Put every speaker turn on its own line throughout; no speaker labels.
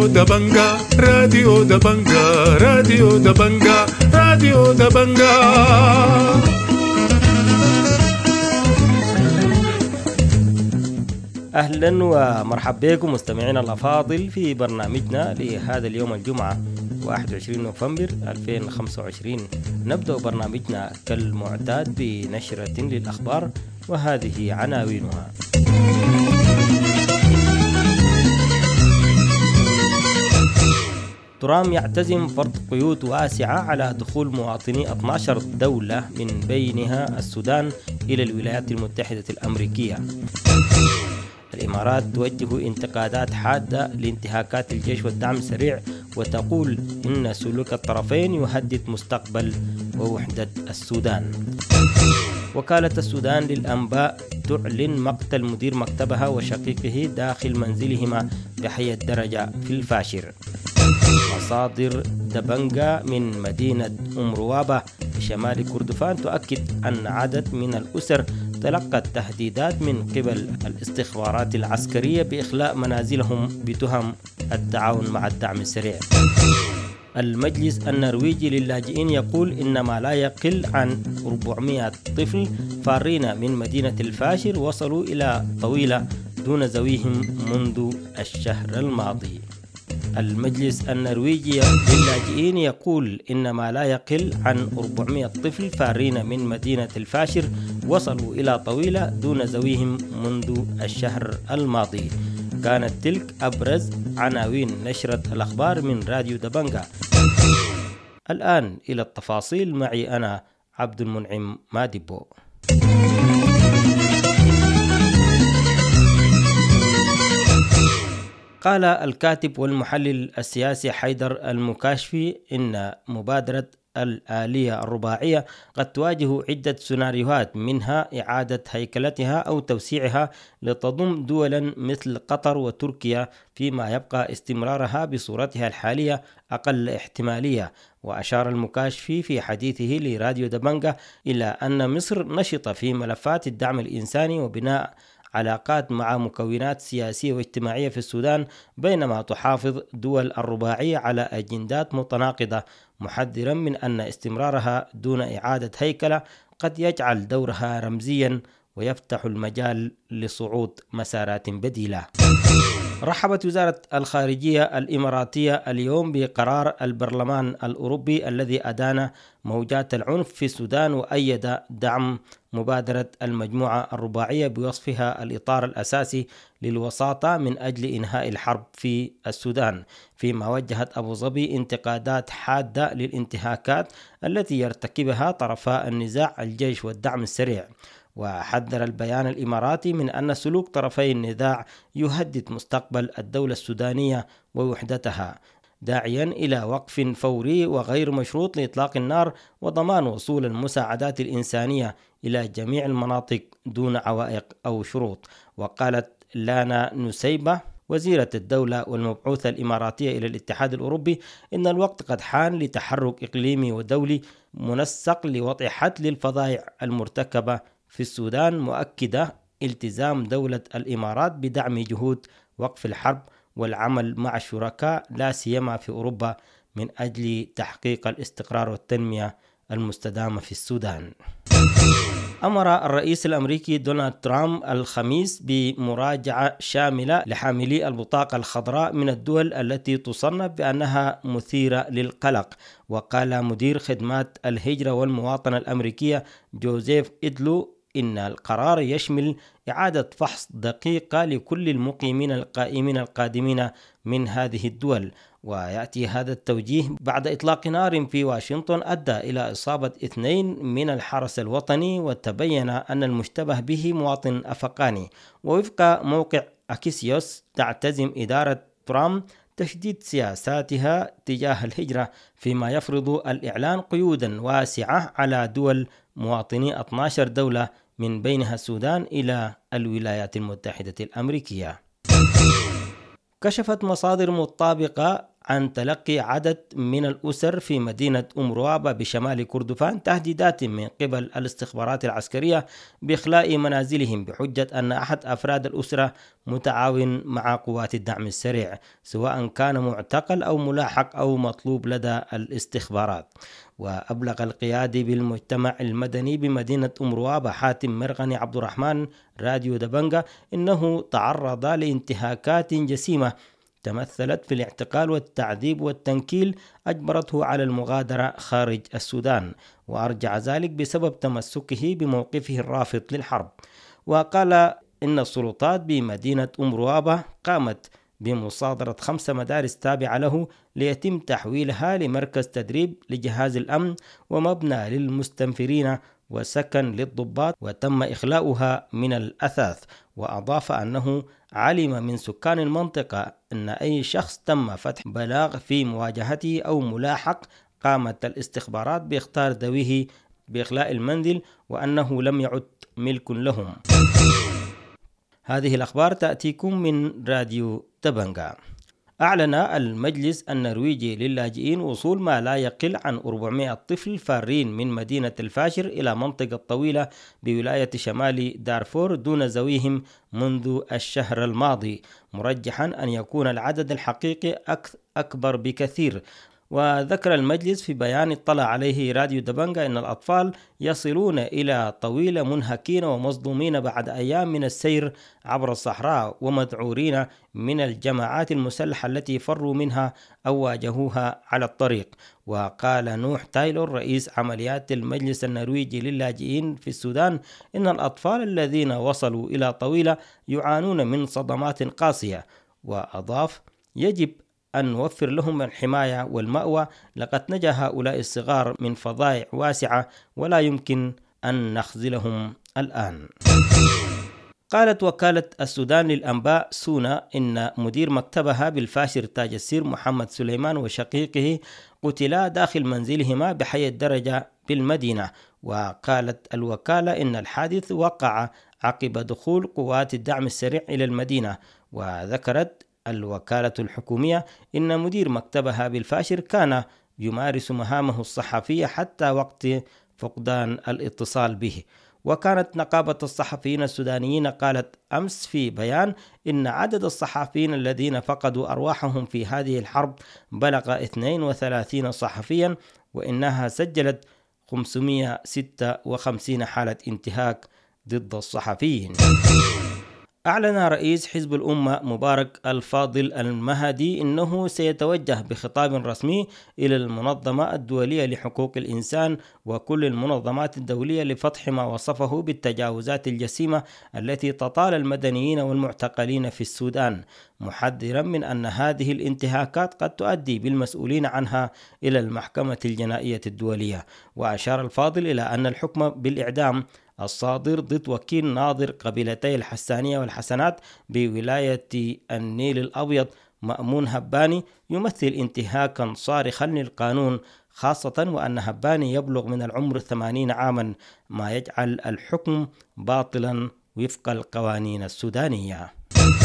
راديو دبنجا راديو دبنجا راديو دبنجا راديو دبنجا.
أهلا ومرحبا بكم مستمعينا الأفاضل في برنامجنا لهذا اليوم الجمعة 21 نوفمبر 2025. نبدأ برنامجنا كالمعتاد بنشرة للأخبار وهذه عناوينها. ترامب يعتزم فرض قيود واسعة على دخول مواطني 12 دولة من بينها السودان إلى الولايات المتحدة الأمريكية. الإمارات توجه انتقادات حادة لانتهاكات الجيش والدعم السريع وتقول إن سلوك الطرفين يهدد مستقبل ووحدة السودان. وكالة السودان للأنباء تعلن مقتل مدير مكتبها وشقيقه داخل منزلهما بحي الدرجة في الفاشر. مصادر دبنجا من مدينة روابة بشمال كردفان تؤكد أن عدد من الأسر تلقت تهديدات من قبل الاستخبارات العسكرية بإخلاء منازلهم بتهم التعاون مع الدعم السريع. المجلس النرويجي للاجئين يقول إن ما لا يقل عن 400 طفل فارين من مدينة الفاشر وصلوا إلى طويلة دون ذويهم منذ الشهر الماضي. المجلس النرويجي للاجئين يقول إن ما لا يقل عن 400 طفل فارين من مدينة الفاشر وصلوا إلى طويلة دون ذويهم منذ الشهر الماضي. كانت تلك أبرز عناوين نشرة الأخبار من راديو دبنجا. الآن إلى التفاصيل معي أنا عبد المنعم مادبو. قال الكاتب والمحلل السياسي حيدر المكاشفي إن مبادرة الآلية الرباعية قد تواجه عدة سيناريوهات، منها إعادة هيكلتها أو توسيعها لتضم دولا مثل قطر وتركيا، فيما يبقى استمرارها بصورتها الحالية أقل احتمالية. وأشار المكاشفي في حديثه لراديو دبنجا إلى أن مصر نشطة في ملفات الدعم الإنساني وبناء علاقات مع مكونات سياسية واجتماعية في السودان، بينما تحافظ دول الرباعية على أجندات متناقضة، محذرا من أن استمرارها دون إعادة هيكلة قد يجعل دورها رمزيا ويفتح المجال لصعود مسارات بديلة. رحبت وزارة الخارجية الإماراتية اليوم بقرار البرلمان الأوروبي الذي أدان موجات العنف في السودان وأيد دعم مبادرة المجموعة الرباعية بوصفها الإطار الأساسي للوساطة من أجل إنهاء الحرب في السودان، فيما وجهت أبو ظبي انتقادات حادة للانتهاكات التي يرتكبها طرفا النزاع الجيش والدعم السريع. وحذر البيان الإماراتي من أن سلوك طرفي النزاع يهدد مستقبل الدولة السودانية ووحدتها، داعيا إلى وقف فوري وغير مشروط لإطلاق النار وضمان وصول المساعدات الإنسانية إلى جميع المناطق دون عوائق أو شروط. وقالت لانا نسيبة وزيرة الدولة والمبعوثة الإماراتية إلى الاتحاد الأوروبي إن الوقت قد حان لتحرك إقليمي ودولي منسق لوضع حد للفظائع المرتكبة في السودان، مؤكدة التزام دولة الإمارات بدعم جهود وقف الحرب والعمل مع الشركاء لا سيما في أوروبا من أجل تحقيق الاستقرار والتنمية المستدامة في السودان. أمر الرئيس الأمريكي دونالد ترامب الخميس بمراجعة شاملة لحاملي البطاقة الخضراء من الدول التي تصنف بأنها مثيرة للقلق. وقال مدير خدمات الهجرة والمواطنة الأمريكية جوزيف إدلو إن القرار يشمل إعادة فحص دقيقة لكل المقيمين القادمين من هذه الدول. ويأتي هذا التوجيه بعد إطلاق نار في واشنطن أدى إلى إصابة 2 من الحرس الوطني، وتبين أن المشتبه به مواطن أفغاني. ووفق موقع أكسيوس تعتزم إدارة ترامب تشديد سياساتها تجاه الهجرة، فيما يفرض الإعلان قيودا واسعة على دول مواطني 12 دولة من بينها السودان إلى الولايات المتحدة الأمريكية. كشفت مصادر مطابقة عن تلقي عدد من الأسر في مدينة روابة بشمال كردفان تهديدات من قبل الاستخبارات العسكرية بإخلاء منازلهم بحجة أن أحد أفراد الأسرة متعاون مع قوات الدعم السريع، سواء كان معتقل أو ملاحق أو مطلوب لدى الاستخبارات. وأبلغ القيادي بالمجتمع المدني بمدينة روابة حاتم مرغني عبد الرحمن راديو دبنجة إنه تعرض لانتهاكات جسيمة تمثلت في الاعتقال والتعذيب والتنكيل أجبرته على المغادرة خارج السودان، وأرجع ذلك بسبب تمسكه بموقفه الرافض للحرب. وقال إن السلطات بمدينة روابة قامت بمصادرة 5 مدارس تابعة له ليتم تحويلها لمركز تدريب لجهاز الأمن ومبنى للمستنفرين وسكن للضباط، وتم إخلاؤها من الأثاث. وأضاف أنه علم من سكان المنطقة أن أي شخص تم فتح بلاغ في مواجهته أو ملاحق قامت الاستخبارات باختار ذويه بإخلاء المنزل وأنه لم يعد ملك لهم. هذه الأخبار تأتيكم من راديو دبنجة. أعلن المجلس النرويجي للاجئين وصول ما لا يقل عن 400 طفل فارين من مدينة الفاشر إلى منطقة طويلة بولاية شمال دارفور دون ذويهم منذ الشهر الماضي، مرجحا أن يكون العدد الحقيقي أكبر بكثير. وذكر المجلس في بيان اطلع عليه راديو دبنجة أن الأطفال يصلون إلى طويلة منهكين ومصدومين بعد أيام من السير عبر الصحراء ومذعورين من الجماعات المسلحة التي فروا منها أو واجهوها على الطريق. وقال نوح تايلور رئيس عمليات المجلس النرويجي للاجئين في السودان إن الأطفال الذين وصلوا إلى طويلة يعانون من صدمات قاسية، وأضاف يجب أن نوفر لهم الحماية والمأوى، لقد نجا هؤلاء الصغار من فظائع واسعة ولا يمكن أن نخذلهم الآن. قالت وكالة السودان للأنباء سونا إن مدير مكتبها بالفاشر تاج السير محمد سليمان وشقيقه قتلا داخل منزلهما بحي الدرجة بالمدينة. وقالت الوكالة إن الحادث وقع عقب دخول قوات الدعم السريع إلى المدينة. وذكرت الوكالة الحكومية إن مدير مكتبها بالفاشر كان يمارس مهامه الصحفية حتى وقت فقدان الاتصال به. وكانت نقابة الصحفيين السودانيين قالت أمس في بيان إن عدد الصحفيين الذين فقدوا أرواحهم في هذه الحرب بلغ 32 صحفيا، وإنها سجلت 556 حالة انتهاك ضد الصحفيين. أعلن رئيس حزب الأمة مبارك الفاضل المهدي أنه سيتوجه بخطاب رسمي إلى المنظمة الدولية لحقوق الإنسان وكل المنظمات الدولية لفتح ما وصفه بالتجاوزات الجسيمة التي تطال المدنيين والمعتقلين في السودان، محذرا من أن هذه الانتهاكات قد تؤدي بالمسؤولين عنها إلى المحكمة الجنائية الدولية. وأشار الفاضل إلى أن الحكم بالإعدام الصادر ضد وكيل ناظر قبيلتي الحسانية والحسنات بولاية النيل الأبيض مأمون هباني يمثل انتهاكا صارخا للقانون، خاصة وأن هباني يبلغ من العمر 80 عاما، ما يجعل الحكم باطلا وفق القوانين السودانية.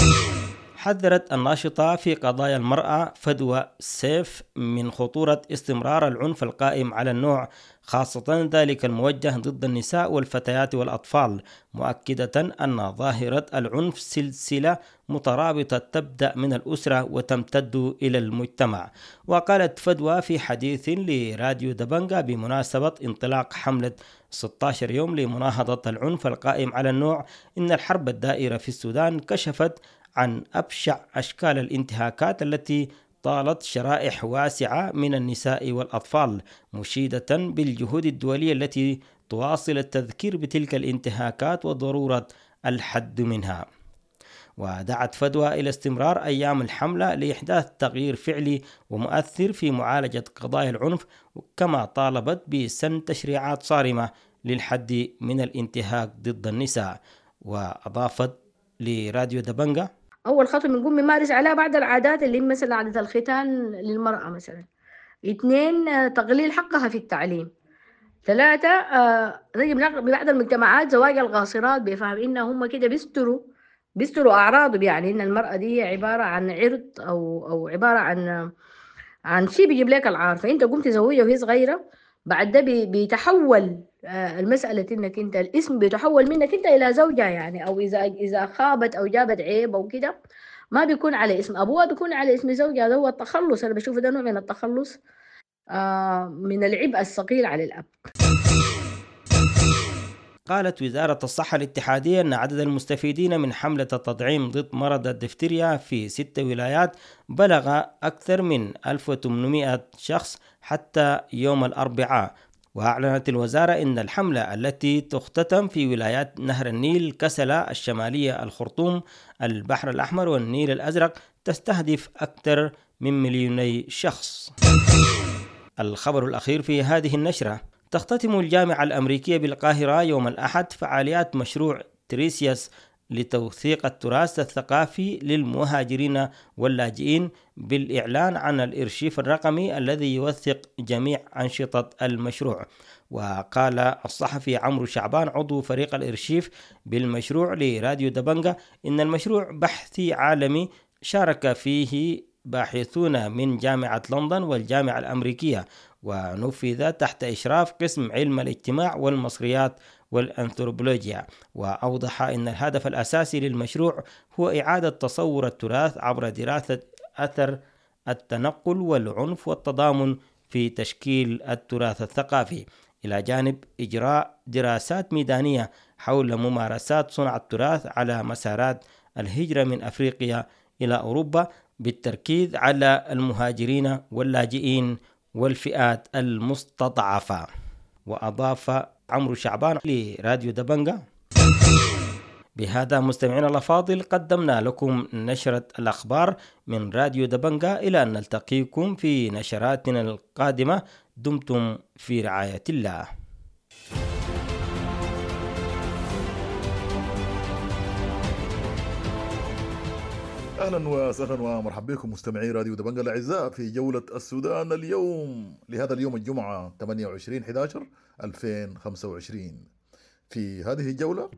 حذرت الناشطة في قضايا المرأة فدوى سيف من خطورة استمرار العنف القائم على النوع، خاصة ذلك الموجه ضد النساء والفتيات والأطفال، مؤكدة أن ظاهرة العنف سلسلة مترابطة تبدأ من الأسرة وتمتد إلى المجتمع. وقالت فدوى في حديث لراديو دبنجة بمناسبة انطلاق حملة 16 يوم لمناهضة العنف القائم على النوع إن الحرب الدائرة في السودان كشفت عن أبشع أشكال الانتهاكات التي طالت شرائح واسعة من النساء والأطفال، مشيدة بالجهود الدولية التي تواصل التذكير بتلك الانتهاكات وضرورة الحد منها. ودعت فدوى إلى استمرار أيام الحملة لإحداث تغيير فعلي ومؤثر في معالجة قضايا العنف، كما طالبت بسن تشريعات صارمة للحد من الانتهاك ضد النساء. وأضافت لراديو دبنجة
أول خطوة بنقوم بنمارس عليها بعض العادات اللي مثلا عادة الختان للمرأة مثلا. 2 تقليل حقها في التعليم. 3 ببعض المجتمعات زواج القاصرات بفهم إن هم كده بيستروا أعراضهم، يعني إن المرأة دي عبارة عن عرض أو عبارة عن عن شيء بيجيب لك العار، فانت قمت تزوجها وهي صغيره، بعد ده بيتحول المسألة انك انت الاسم بيتحول منك انت الى زوجها يعني، او اذا خابت او جابت عيب او كده ما بيكون على اسم ابوها، بيكون على اسم زوجها. هذا هو التخلص، انا بشوف ده نوع من التخلص من العبء الثقيل على الاب.
قالت وزارة الصحة الاتحادية أن عدد المستفيدين من حملة التطعيم ضد مرض الدفتيريا في 6 ولايات بلغ أكثر من 1800 شخص حتى يوم الأربعاء. وأعلنت الوزارة أن الحملة التي تختتم في ولايات نهر النيل، كسلا الشمالية، الخرطوم، البحر الأحمر والنيل الأزرق تستهدف أكثر من 2 مليون شخص. الخبر الأخير في هذه النشرة: تختتم الجامعة الأمريكية بالقاهرة يوم الأحد فعاليات مشروع تريسياس لتوثيق التراث الثقافي للمهاجرين واللاجئين بالإعلان عن الإرشيف الرقمي الذي يوثق جميع أنشطة المشروع. وقال الصحفي عمرو شعبان عضو فريق الإرشيف بالمشروع لراديو دبنجة إن المشروع بحثي عالمي شارك فيه باحثون من جامعة لندن والجامعة الأمريكية، ونفذ تحت إشراف قسم علم الاجتماع والمصريات والأنثروبولوجيا. وأوضح أن الهدف الأساسي للمشروع هو إعادة تصور التراث عبر دراسة أثر التنقل والعنف والتضامن في تشكيل التراث الثقافي، إلى جانب إجراء دراسات ميدانية حول ممارسات صنع التراث على مسارات الهجرة من أفريقيا إلى أوروبا بالتركيز على المهاجرين واللاجئين والفئات المستضعفة. وأضاف عمرو شعبان لراديو دبنجة: بهذا مستمعينا الأفاضل قدمنا لكم نشرة الأخبار من راديو دبنجة، إلى أن نلتقيكم في نشراتنا القادمة. دمتم في رعاية الله.
اهلا وسهلا ومرحبا بكم مستمعي راديو دبنجة الاعزاء في جولة السودان اليوم، لهذا اليوم الجمعة 28/11/2025. في هذه الجولة: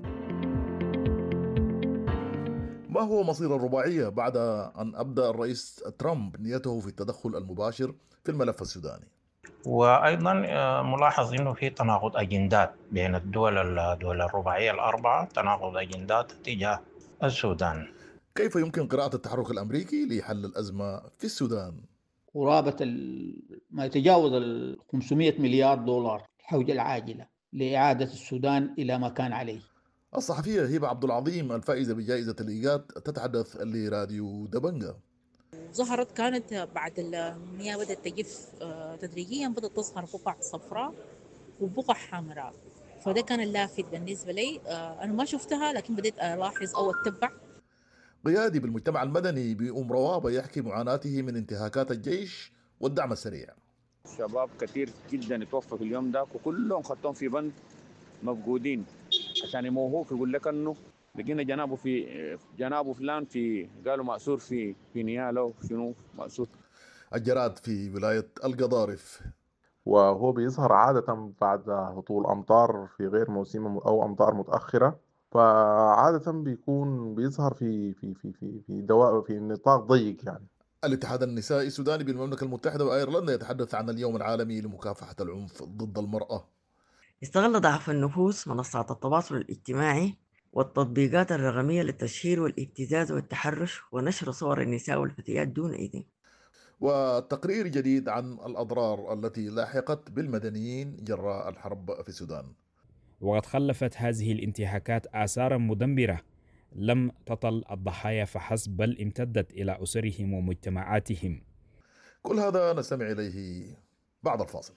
ما هو مصير الرباعية بعد أن أبدأ الرئيس ترامب نيته في التدخل المباشر في الملف السوداني؟
وأيضا ملاحظ أنه في تناقض أجندات بين الدول الرباعية الأربعة، تناقض أجندات تجاه السودان.
كيف يمكن قراءة التحرك الأمريكي لحل الأزمة في السودان؟
قرابة ما يتجاوز 500 مليار دولار الحوجة العاجلة لإعادة السودان إلى ما كان عليه.
الصحفية هبة عبد العظيم الفائزة بجائزة الإيجاد تتحدث لراديو دبنجة.
ظهرت كانت بعد المياه بدأت تجف تدريجيا، بدأت تظهر بقع صفراء وبقع حمراء، فده كان اللافت بالنسبة لي. أنا ما شفتها لكن بدأت ألاحظ أو أتبع.
قيادي بالمجتمع المدني بأم روابة يحكي معاناته من انتهاكات الجيش والدعم السريع.
شباب كثير جدا اتوفوا في اليوم ده وكلهم خدتهم في بند مفقودين عشان يموهوك، يقول لك انه لقينا جنابه فلان في قالوا مأسور في نياله شنو مأسور.
الجراد في ولاية القضارف،
وهو بيظهر عادة بعد هطول أمطار في غير موسمه أو أمطار متأخرة، فعادة بيظهر في نطاق ضيق يعني.
الاتحاد النسائي السوداني بالمملكة المتحدة وأيرلندا يتحدث عن اليوم العالمي لمكافحة العنف ضد المرأة.
استغل ضعف النفوس منصات التواصل الاجتماعي والتطبيقات الرقمية للتشهير والابتزاز والتحرش ونشر صور النساء والفتيات دون إذن.
وتقرير جديد عن الأضرار التي لاحقت بالمدنيين جراء الحرب في السودان.
وقد خلفت هذه الانتهاكات آثارا مدمرة لم تطل الضحايا فحسب، بل امتدت إلى أسرهم ومجتمعاتهم.
كل هذا نستمع إليه بعد الفاصل.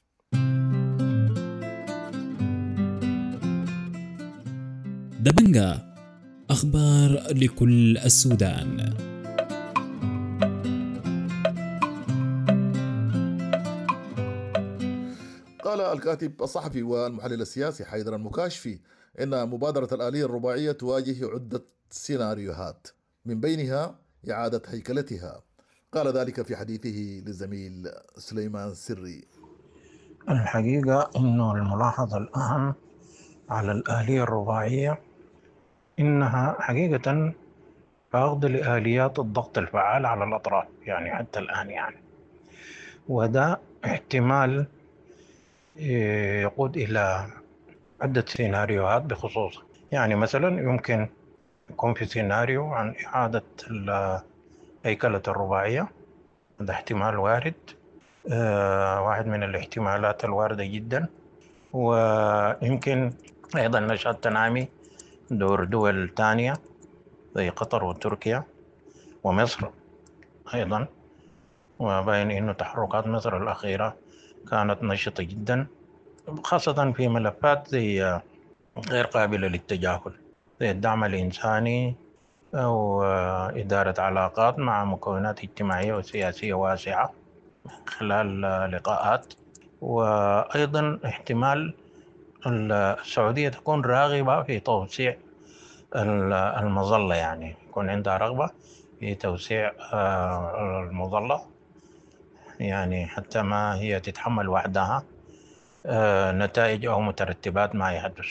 دبنجة، أخبار لكل السودان.
قال الكاتب الصحفي والمحلل السياسي حيدر المكاشفي إن مبادرة الآلية الرباعية تواجه عدة سيناريوهات من بينها إعادة هيكلتها. قال ذلك في حديثه للزميل سليمان سري.
الحقيقة إنه الملاحظة الأهم على الآلية الرباعية إنها حقيقة فاقدة لآليات الضغط الفعال على الأطراف، يعني حتى الآن يعني وده احتمال يقود إلى عدة سيناريوهات بخصوصه. يعني مثلا يمكن يكون في سيناريو عن إعادة هيكلة الرباعية، هذا احتمال وارد، واحد من الاحتمالات الواردة جدا. ويمكن أيضا نشأة تنامي دور دول تانية زي قطر وتركيا ومصر أيضا، وبين أنه تحركات مصر الأخيرة كانت نشطة جدا، خاصة في ملفات زي غير قابلة للتجاهل زي الدعم الإنساني أو إدارة علاقات مع مكونات اجتماعية وسياسية واسعة خلال لقاءات. وأيضا احتمال السعودية تكون راغبة في توسيع المظلة، يعني يكون عندها رغبة في توسيع المظلة، يعني حتى ما هي تتحمل وحدها نتائج أو مترتبات ما يحدث.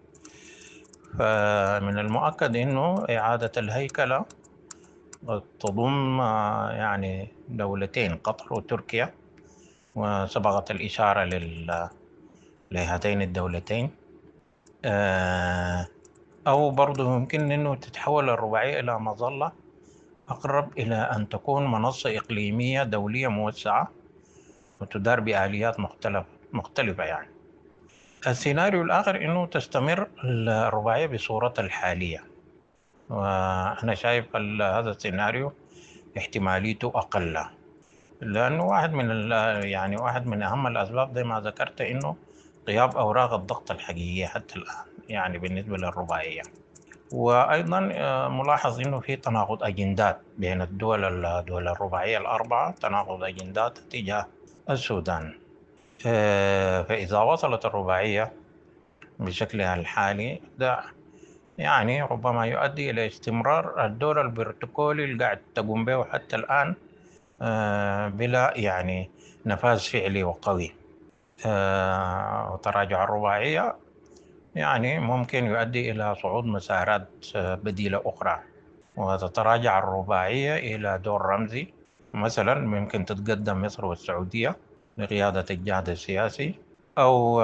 فمن المؤكد أنه إعادة الهيكلة تضم يعني دولتين قطر وتركيا، وسبقت الإشارة لهاتين الدولتين. أو برضو يمكن أنه تتحول الرباعية إلى مظلة أقرب إلى أن تكون منصة إقليمية دولية موسعة وتدار بآليات مختلفة. يعني السيناريو الآخر أنه تستمر الرباعية بصورتها الحالية، وأنا شايف هذا السيناريو احتماليته أقل، لأنه واحد من أهم الأسباب زي ما ذكرت إنه غياب أوراق الضغط الحقيقية حتى الآن يعني بالنسبة للرباعية. وأيضا ملاحظ إنه في تناقض أجندات بين الدول الرباعية الأربعة، تناقض أجندات تجاه السودان. فإذا وصلت الرباعية بشكلها الحالي ده يعني ربما يؤدي إلى استمرار الدور البروتوكولي اللي قاعد تقوم به حتى الآن بلا يعني نفاذ فعلي وقوي. وتراجع الرباعية يعني ممكن يؤدي إلى صعود مسارات بديلة أخرى، وتتراجع الرباعية إلى دور رمزي. مثلا ممكن تتقدم مصر والسعودية لقيادة الجهاد السياسي، أو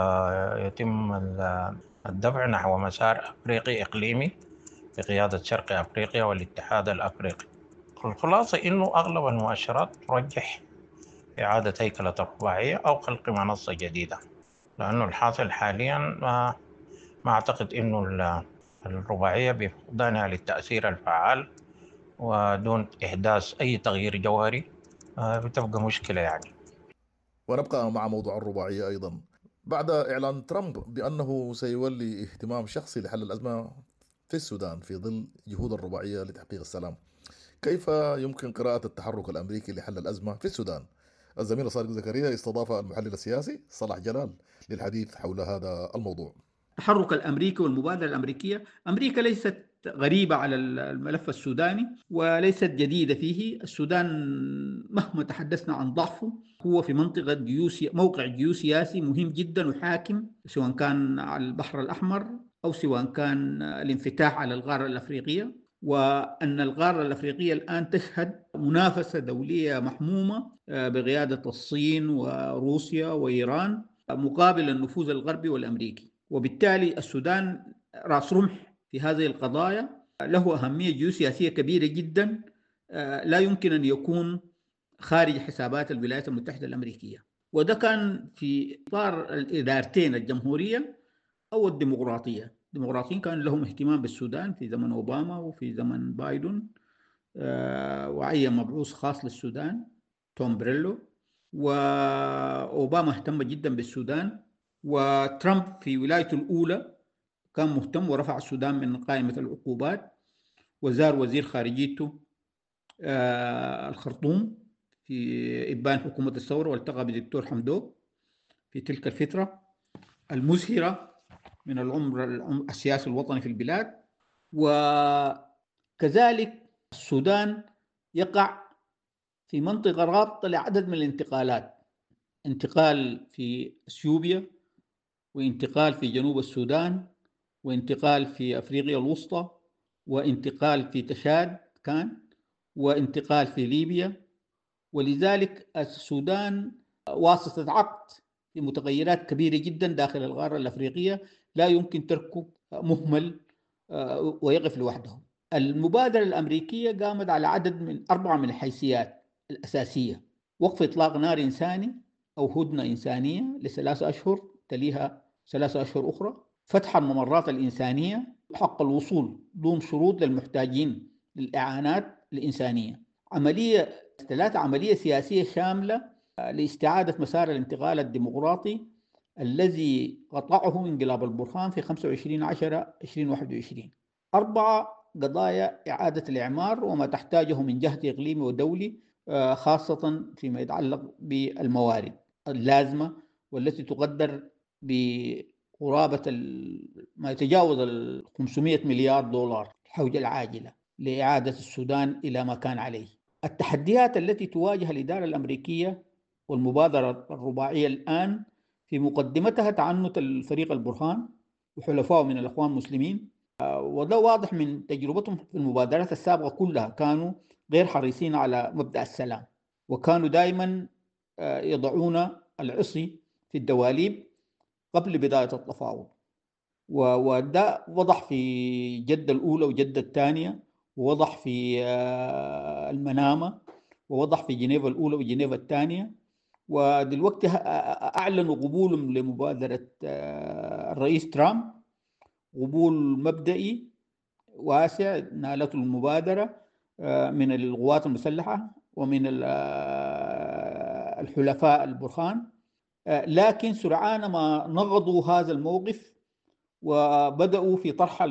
يتم الدفع نحو مسار أفريقي إقليمي بقيادة شرق أفريقيا والاتحاد الأفريقي. الخلاصة إنه أغلب المؤشرات ترجح إعادة هيكلة الرباعية أو خلق منصة جديدة، لأنه الحاصل حاليا ما أعتقد إنه الرباعية بفقدانها للتأثير الفعال ودون إحداث أي تغيير جوهري بتبقى مشكلة يعني.
ونبقى مع موضوع الرباعية أيضا بعد إعلان ترامب بأنه سيولي اهتمام شخصي لحل الأزمة في السودان في ظل جهود الرباعية لتحقيق السلام. كيف يمكن قراءة التحرك الأمريكي لحل الأزمة في السودان؟ الزميل صادق زكريا استضاف المحلل السياسي صلاح جلال للحديث حول هذا الموضوع.
التحرك الأمريكي والمبادرة الأمريكية، أمريكا ليست غريبة على الملف السوداني وليست جديدة فيه. السودان مهما تحدثنا عن ضعفه هو في منطقة موقع جيوسياسي مهم جدا وحاكم، سواء كان على البحر الأحمر أو سواء كان الانفتاح على القارة الأفريقية، وأن القارة الأفريقية الآن تشهد منافسة دولية محمومة بقيادة الصين وروسيا وإيران مقابل النفوذ الغربي والأمريكي. وبالتالي السودان رأس رمح في هذه القضايا، له أهمية جيوسياسية كبيرة جدا، لا يمكن أن يكون خارج حسابات الولايات المتحدة الأمريكية. وده كان في إطار الإدارتين، الجمهورية أو الديمقراطية. الديمقراطيين كان لهم اهتمام بالسودان في زمن أوباما وفي زمن بايدن، وعين مبعوث خاص للسودان توم بريلو، وأوباما اهتم جدا بالسودان، وترامب في ولايته الأولى كان مهتم ورفع السودان من قائمة العقوبات، وزار وزير خارجيته الخرطوم في إبان حكومة الثورة، والتقى بدكتور حمدوك في تلك الفترة المزهرة من العمر السياسي الوطني في البلاد. وكذلك السودان يقع في منطقة رابطة لعدد من الانتقالات، انتقال في اثيوبيا، وانتقال في جنوب السودان، وانتقال في أفريقيا الوسطى، وانتقال في تشاد كان، وانتقال في ليبيا، ولذلك السودان واسطة عقد في متغيرات كبيرة جدا داخل القارة الأفريقية، لا يمكن تركه مهمل ويقف لوحده. المبادرة الأمريكية قامت على عدد من 4 من الحيثيات الأساسية: وقف إطلاق نار إنساني أو هدنة إنسانية ل3 أشهر تليها 3 أشهر أخرى، فتح الممرات الإنسانية، حق الوصول دون شروط للمحتاجين للإعانات الإنسانية، عملية سياسية شاملة لاستعادة مسار الانتقال الديمقراطي الذي قطعه انقلاب البرهان في 25/10/2021. 4 قضايا إعادة الإعمار وما تحتاجه من جهد إقليمي ودولي، خاصة فيما يتعلق بالموارد اللازمة والتي تقدر بقرابة ما يتجاوز 500 مليار دولار الحوجة العاجلة لإعادة السودان إلى ما كان عليه. التحديات التي تواجه الإدارة الأمريكية والمبادرة الرباعية الآن في مقدمتها تعنت الفريق البرهان وحلفائه من الأخوان المسلمين، وده واضح من تجربتهم في المبادرات السابقة كلها، كانوا غير حريصين على مبدأ السلام، وكانوا دائما يضعون العصي في الدواليب قبل بداية التفاوض. وده وضح في جدة الأولى وجدة الثانية، ووضح في المنامة، ووضح في جنيفا الأولى وجنيفا الثانية. ودلوقتي أعلنوا قبولهم لمبادرة الرئيس ترامب، قبول مبدئي واسع نالته المبادرة من القوات المسلحة ومن الحلفاء البرهان، لكن سرعان ما نغضوا هذا الموقف وبدأوا في طرح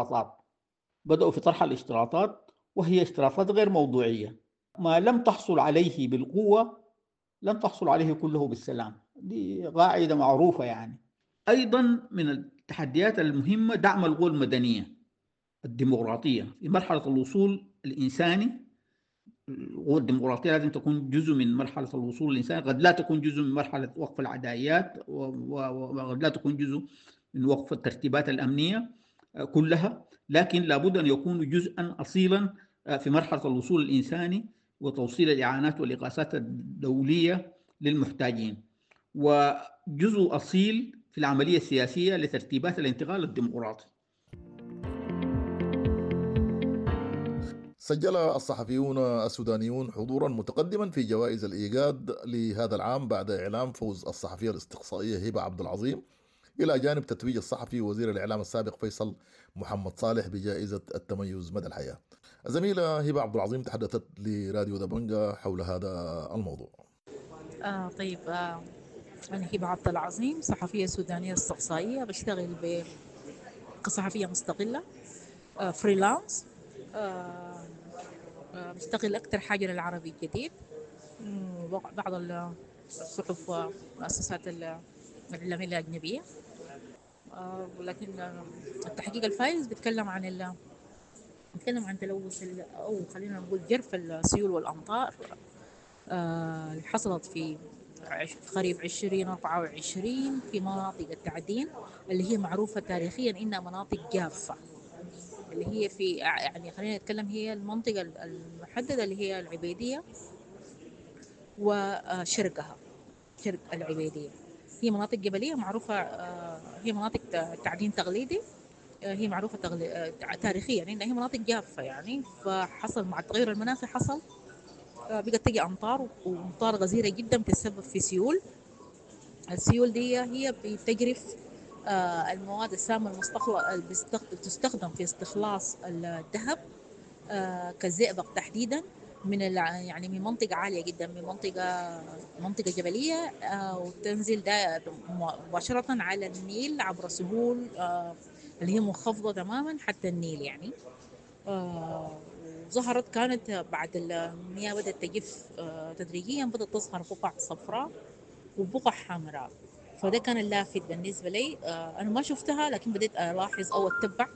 الاشتراطات، وهي اشتراطات غير موضوعية. ما لم تحصل عليه بالقوة لن تحصل عليه كله بالسلام، دي قاعدة معروفة يعني. أيضا من التحديات المهمة دعم القوى المدنية الديمقراطية في مرحلة الوصول الإنساني. القوى الديمقراطية لازم تكون جزء من مرحلة الوصول الإنساني، قد لا تكون جزء من مرحلة وقف العدائيات، وقد لا تكون جزء من وقف الترتيبات الأمنية كلها، لكن لابد أن يكونوا جزءا أصيلا في مرحلة الوصول الإنساني وتوصيل الإعانات والإغاثات الدولية للمحتاجين، وجزء أصيل في العملية السياسية لترتيبات الانتقال الديمقراطي.
سجل الصحفيون السودانيون حضورا متقدما في جوائز الإيجاد لهذا العام بعد إعلام فوز الصحفية الاستقصائية هبة عبد العظيم، إلى جانب تتويج الصحفي وزير الإعلام السابق فيصل محمد صالح بجائزة التميز مدى الحياة. الزميلة هبة عبد العظيم تحدثت لراديو دبنجة حول هذا الموضوع.
طيب، أنا هبة عبد العظيم، صحفية سودانية استقصائية، بشتغل كصحفية مستقلة فريلانس. بشتغل أكثر حاجة للعربي الجديد، بعض الصحف ومؤسسات الإعلامية الأجنبية. ولكن التحقيق الفايز بيتكلم عن تلوث أو خلينا نقول جرف السيول والأمطار اللي حصلت في خريف 2024 في مناطق التعدين اللي هي معروفة تاريخيا إنها مناطق جافة، اللي هي في يعني خلينا نتكلم هي المنطقة المحددة اللي هي العبيدية وشرقها، شرق العبيدية. هي مناطق جبلية معروفة، هي مناطق تعدين تقليدي، هي معروفة تاريخيا إنها هي مناطق جافة يعني. فحصل مع التغير المناخي حصل بقت تجي أمطار وأمطار غزيرة جدا بتسبب في سيول. السيول دي هي بتجرف المواد السامة تستخدم في استخلاص الذهب كالزئبق تحديدا يعني من منطقة عالية جدا، من منطقة جبلية، وتنزل ده مباشرة على النيل عبر سهول اللي هي منخفضة تماما حتى النيل يعني. ظهرت كانت بعد المياه بدأت تجف تدريجيا، بدأت تظهر بقع صفراء وبقع حمراء. فده كان اللافت بالنسبة لي. أنا ما شفتها لكن بديت ألاحظ أو أتبع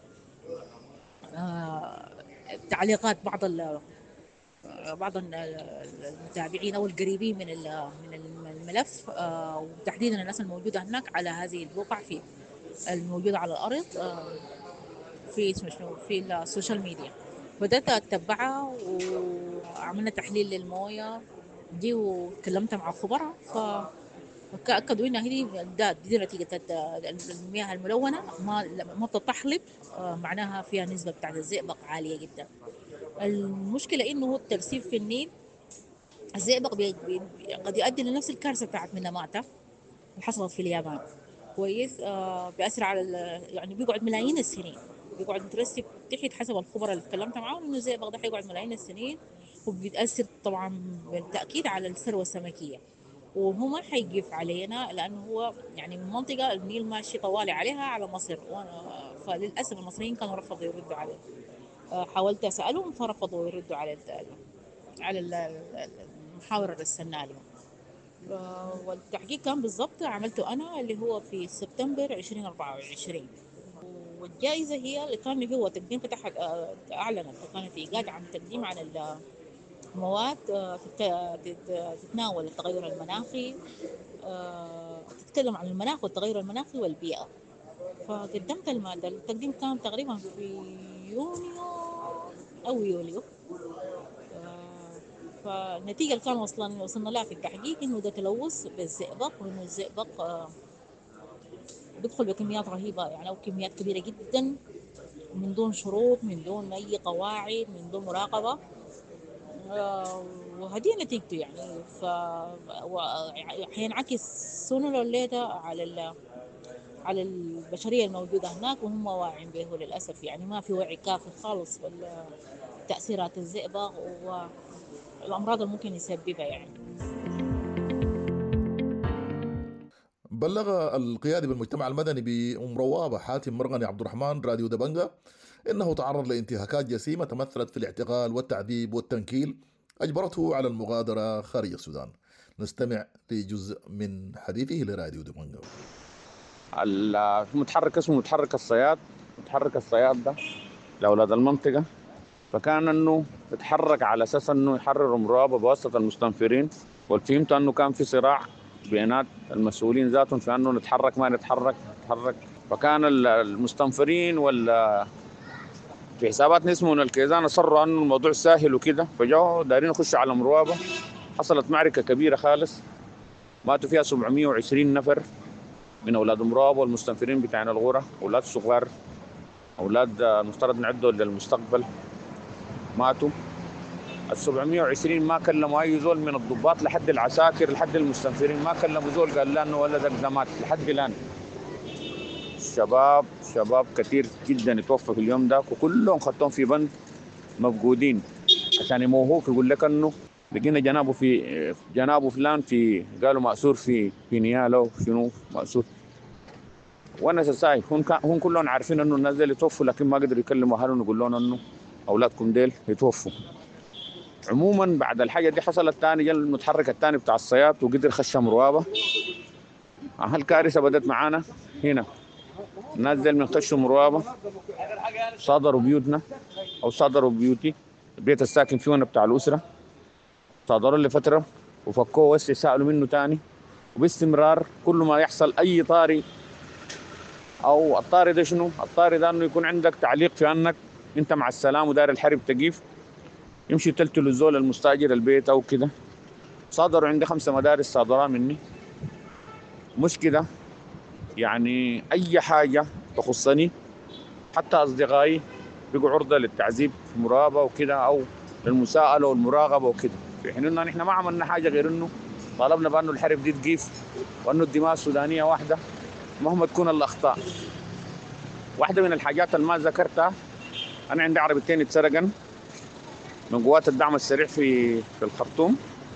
تعليقات بعض المتابعين أو القريبين من الملف، وتحديدا الناس الموجودة هناك على هذه البقع في الموجودة على الأرض في السوشيال ميديا. بدأت أتبعها وعملنا تحليل للموية دي وتكلمت مع خبراء فأكدوا إنها دي نتيجة المياه الملونة ما بتطحلب، معناها فيها نسبة بتاعت الزئبق عالية جدا. المشكلة إنه الترسيب في النيل الزئبق قد يؤدي لنفس الكارثة بتاعت ميناماتا اللي حصلت في اليابان. كويس. بيأثر على يعني بيقعد ملايين السنين، بيقعد مترسب تحت حسب الخبراء اللي اتكلمت معاهم انه الزئبق ده حيقعد ملايين السنين، وبيتأثر طبعا بالتأكيد على الثروة السمكية، وهو ما حيقف علينا لأنه هو يعني من منطقة النيل ماشي طوالي عليها على مصر، فللأسف المصريين كانوا رفضوا يردوا عليه. حاولت أسألهم فرفضوا يردوا على المحاور اللي رسلنا لهم. والتحقيق كان بالضبط عملته أنا اللي هو في سبتمبر 2024، والجائزة هي اللي كان هو تقديم فتح أعلنت كانت إيجاد عن تقديم عن المواد تتناول التغير المناخي، تتكلم عن المناخ والتغير المناخي والبيئة. فقدمت المادة. التقديم كان تقريبا في يونيو أو يوليو. فالنتيجة اللي كان وصلنا لها في التحقيق إنه ده تلوث بالزئبق، وإنه الزئبق بيدخل بكميات رهيبة يعني، أو كميات كبيرة جدا من دون شروط، من دون أي قواعد، من دون مراقبة. وهذه نتيجته يعني. حينعكس sooner or later على البشرية الموجودة هناك، وهم واعين به للأسف. يعني ما في وعي كافي خالص بالتأثيرات الزئبق والأمراض اللي ممكن يسببها يعني.
بلغ القيادي بالمجتمع المدني بأم روابة حاتم مرغني عبد الرحمن راديو دبنجة إنه تعرض لانتهاكات جسيمة تمثلت في الاعتقال والتعذيب والتنكيل أجبرته على المغادرة خارج السودان. نستمع لجزء من حديثه لراديو دبنجة.
المتحرك اسمه متحرك الصياد. متحرك الصياد ده لأولاد المنطقة، فكان انه يتحرك على اساس انه يحرر ام روابة بواسطة المستنفرين، والفهمت انه كان في صراع بينات المسؤولين ذاتهم في انه نتحرك ما نتحرك. فكان المستنفرين في حسابات اسمه من الكيزان اصروا انه الموضوع سهل وكده، فجاوا دايرين يخشوا على ام روابة. حصلت معركة كبيرة خالص، ماتوا فيها 720 نفر من اولاد ام روابة والمستنفرين بتاعين الغورة، اولاد صغار، اولاد المفترض نعدوا للمستقبل، ماتوا. 720 ما كلموا اي زول من الضباط لحد العساكر لحد المستنفرين، ما كلموا زول قال له انه ولدك ده مات لحد الان. شباب كثير جدا يتوفى في اليوم ده، وكلهم خدتهم في بند مفقودين عشان يموهوك. يقول لك انه لقينا جنابه فلان في قالوا مأسور في نياله شنو مأسور. وانا ساي هم كلهم عارفين انه الناس دي يتوفوا، لكن ما قدروا يكلموا اهلهم يقول لهم انه اولادكم ديل يتوفوا. عموما بعد الحاجه دي حصلت ثاني، جا المتحرك الثاني بتاع الصياد وقدر خش ام روابة. هالكارثه بدت معانا هنا. الناس ديل من خشوا ام روابة صادروا بيوتنا او صادروا بيوتي، البيت الساكن فيه وانا بتاع الاسره، صادروا لفتره وفكوه واستسالوا منه ثاني، وباستمرار كل ما يحصل اي طاري. او الطاري ده شنو؟ الطاري ده انه يكون عندك تعليق في انك انت مع السلام وداير الحرب تقيف، يمشي تلتلوا الزول المستاجر البيت او كده. صادروا عندي 5 مدارس صادرها مني. مش كده يعني، اي حاجه تخصني حتى اصدقائي بيقوا عرضه للتعذيب في مرابة وكده، او للمساءله والمراقبه وكده، في حين انه نحن ما عملنا حاجه غير انه طالبنا بانه الحرب دي تقيف، وانه الدماء السودانيه واحده مهما تكون الاخطاء. واحده من الحاجات اللي ما ذكرتها، انا عندي عربيتين اتسرقن من قوات الدعم السريع في الخرطوم،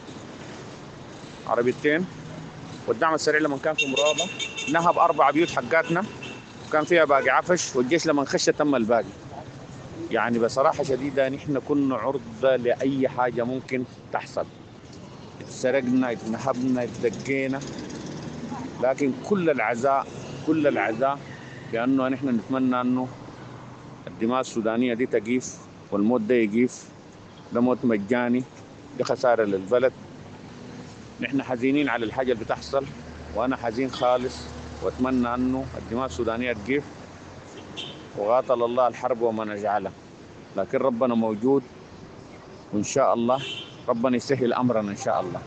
عربيتين. والدعم السريع لما كان في مرابة نهب 4 بيوت حقاتنا وكان فيها باقي عفش، والجيش لما خش تم الباقي. يعني بصراحة شديدة نحن كنا عرضة لأي حاجة ممكن تحصل، اتسرقنا، اتنهبنا، اتدقينا، لكن كل العزاء لأنه نحن نتمنى أنه الدماء السودانية دي تقيف والموت ده يقيف. ده موت مجاني، دي خسارة للبلد. نحن حزينين على الحاجة اللي بتحصل، وأنا حزين خالص، وأتمنى أنه الدماء السودانية تقيف، وقاتل الله الحرب وما نجعلها. لكن ربنا موجود، وإن شاء الله ربنا يسهل أمرنا إن شاء الله.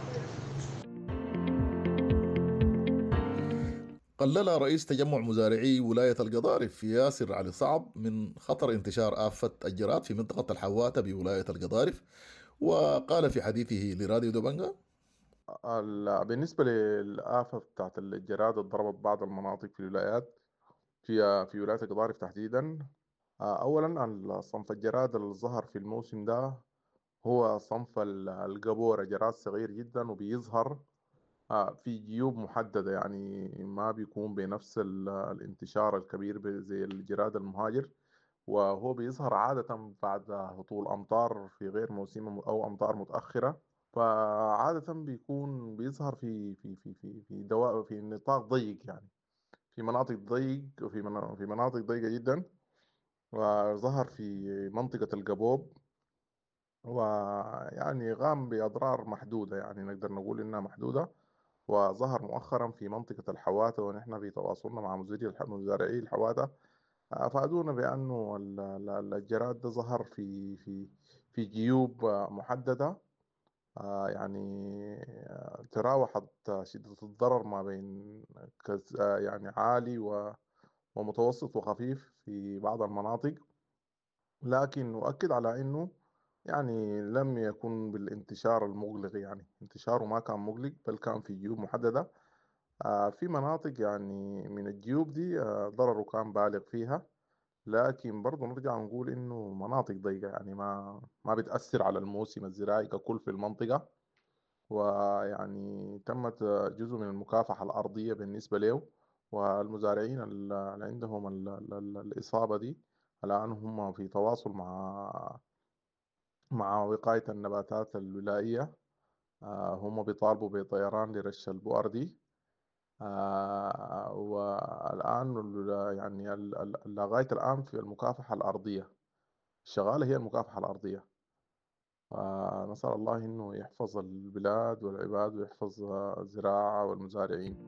قلل رئيس تجمع مزارعي ولاية القضارف ياسر علي صعب من خطر انتشار آفة الجراد في منطقة الحواتة بولاية القضارف، وقال في حديثه لراديو دوبنجا:
بالنسبة للآفة بتاعت الجراد اللي ضربت بعض المناطق في الولايات في ولاية القضارف تحديدا، أولا صنف الجراد اللي ظهر في الموسم ده هو صنف القبورة، جراد صغير جدا وبيظهر في جيوب محددة، يعني ما بيكون بنفس الانتشار الكبير زي الجراد المهاجر، وهو بيظهر عادة بعد هطول أمطار في غير موسمه أو أمطار متأخرة. فعادة بيكون بيظهر في نطاق ضيق، يعني في مناطق ضيق في مناطق ضيقة جدا، وظهر في منطقة القبوب، ويعني قام بأضرار محدودة، يعني نقدر نقول إنها محدودة. وظهر مؤخرا في منطقة الحواتة، ونحن في تواصلنا مع مزارعي الحواتة أفادونا بأنه الجراد ده ظهر في جيوب محددة، يعني تراوحت شدة الضرر ما بين يعني عالي ومتوسط وخفيف في بعض المناطق، لكن نؤكد على أنه يعني لم يكن بالانتشار المقلق، يعني انتشاره ما كان مقلق بل كان في جيوب محددة. في مناطق يعني من الجيوب دي ضرره كان بالغ فيها، لكن برضو نرجع نقول إنه مناطق ضيقة، يعني ما بتأثر على الموسم الزراعي ككل في المنطقة. ويعني تمت جزء من المكافحة الأرضية بالنسبة له، والمزارعين اللي عندهم الإصابة دي الآن هم في تواصل مع وقاية النباتات الولائية، هم بيطالبوا بطيران لرش البؤر دي. والآن يعني لغاية الآن في المكافحة الأرضية الشغالة هي المكافحة الأرضية. نسأل الله إنه يحفظ البلاد والعباد ويحفظ الزراعة والمزارعين.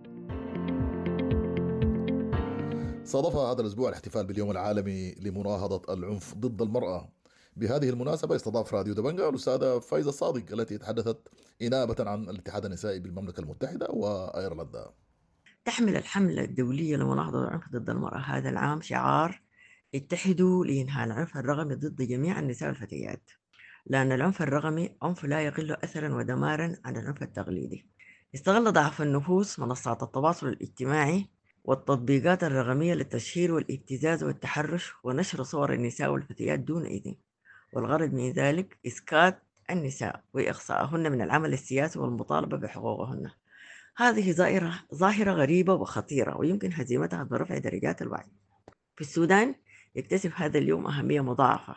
صادف هذا الأسبوع الاحتفال باليوم العالمي لمناهضة العنف ضد المرأة. بهذه المناسبة استضاف راديو دبنجا الأستاذة فايزة الصادق التي تحدثت إنابة عن الاتحاد النسائي بالمملكة المتحدة وأيرلندا.
تحمل الحملة الدولية لمناهضة العنف ضد المرأة هذا العام شعار اتحدوا لإنهاء العنف الرقمي ضد جميع النساء والفتيات، لأن العنف الرقمي عنف لا يقل أثرا ودمارا عن العنف التقليدي. استغل ضعف النفوس منصات التواصل الاجتماعي والتطبيقات الرقمية للتشهير والابتزاز والتحرش ونشر صور النساء والفتيات دون إذن، والغرض من ذلك إسكات النساء وإقصائهن من العمل السياسي والمطالبة بحقوقهن. هذه ظاهرة غريبة وخطيرة ويمكن هزيمتها برفع درجات الوعي. في السودان يكتسب هذا اليوم أهمية مضاعفة،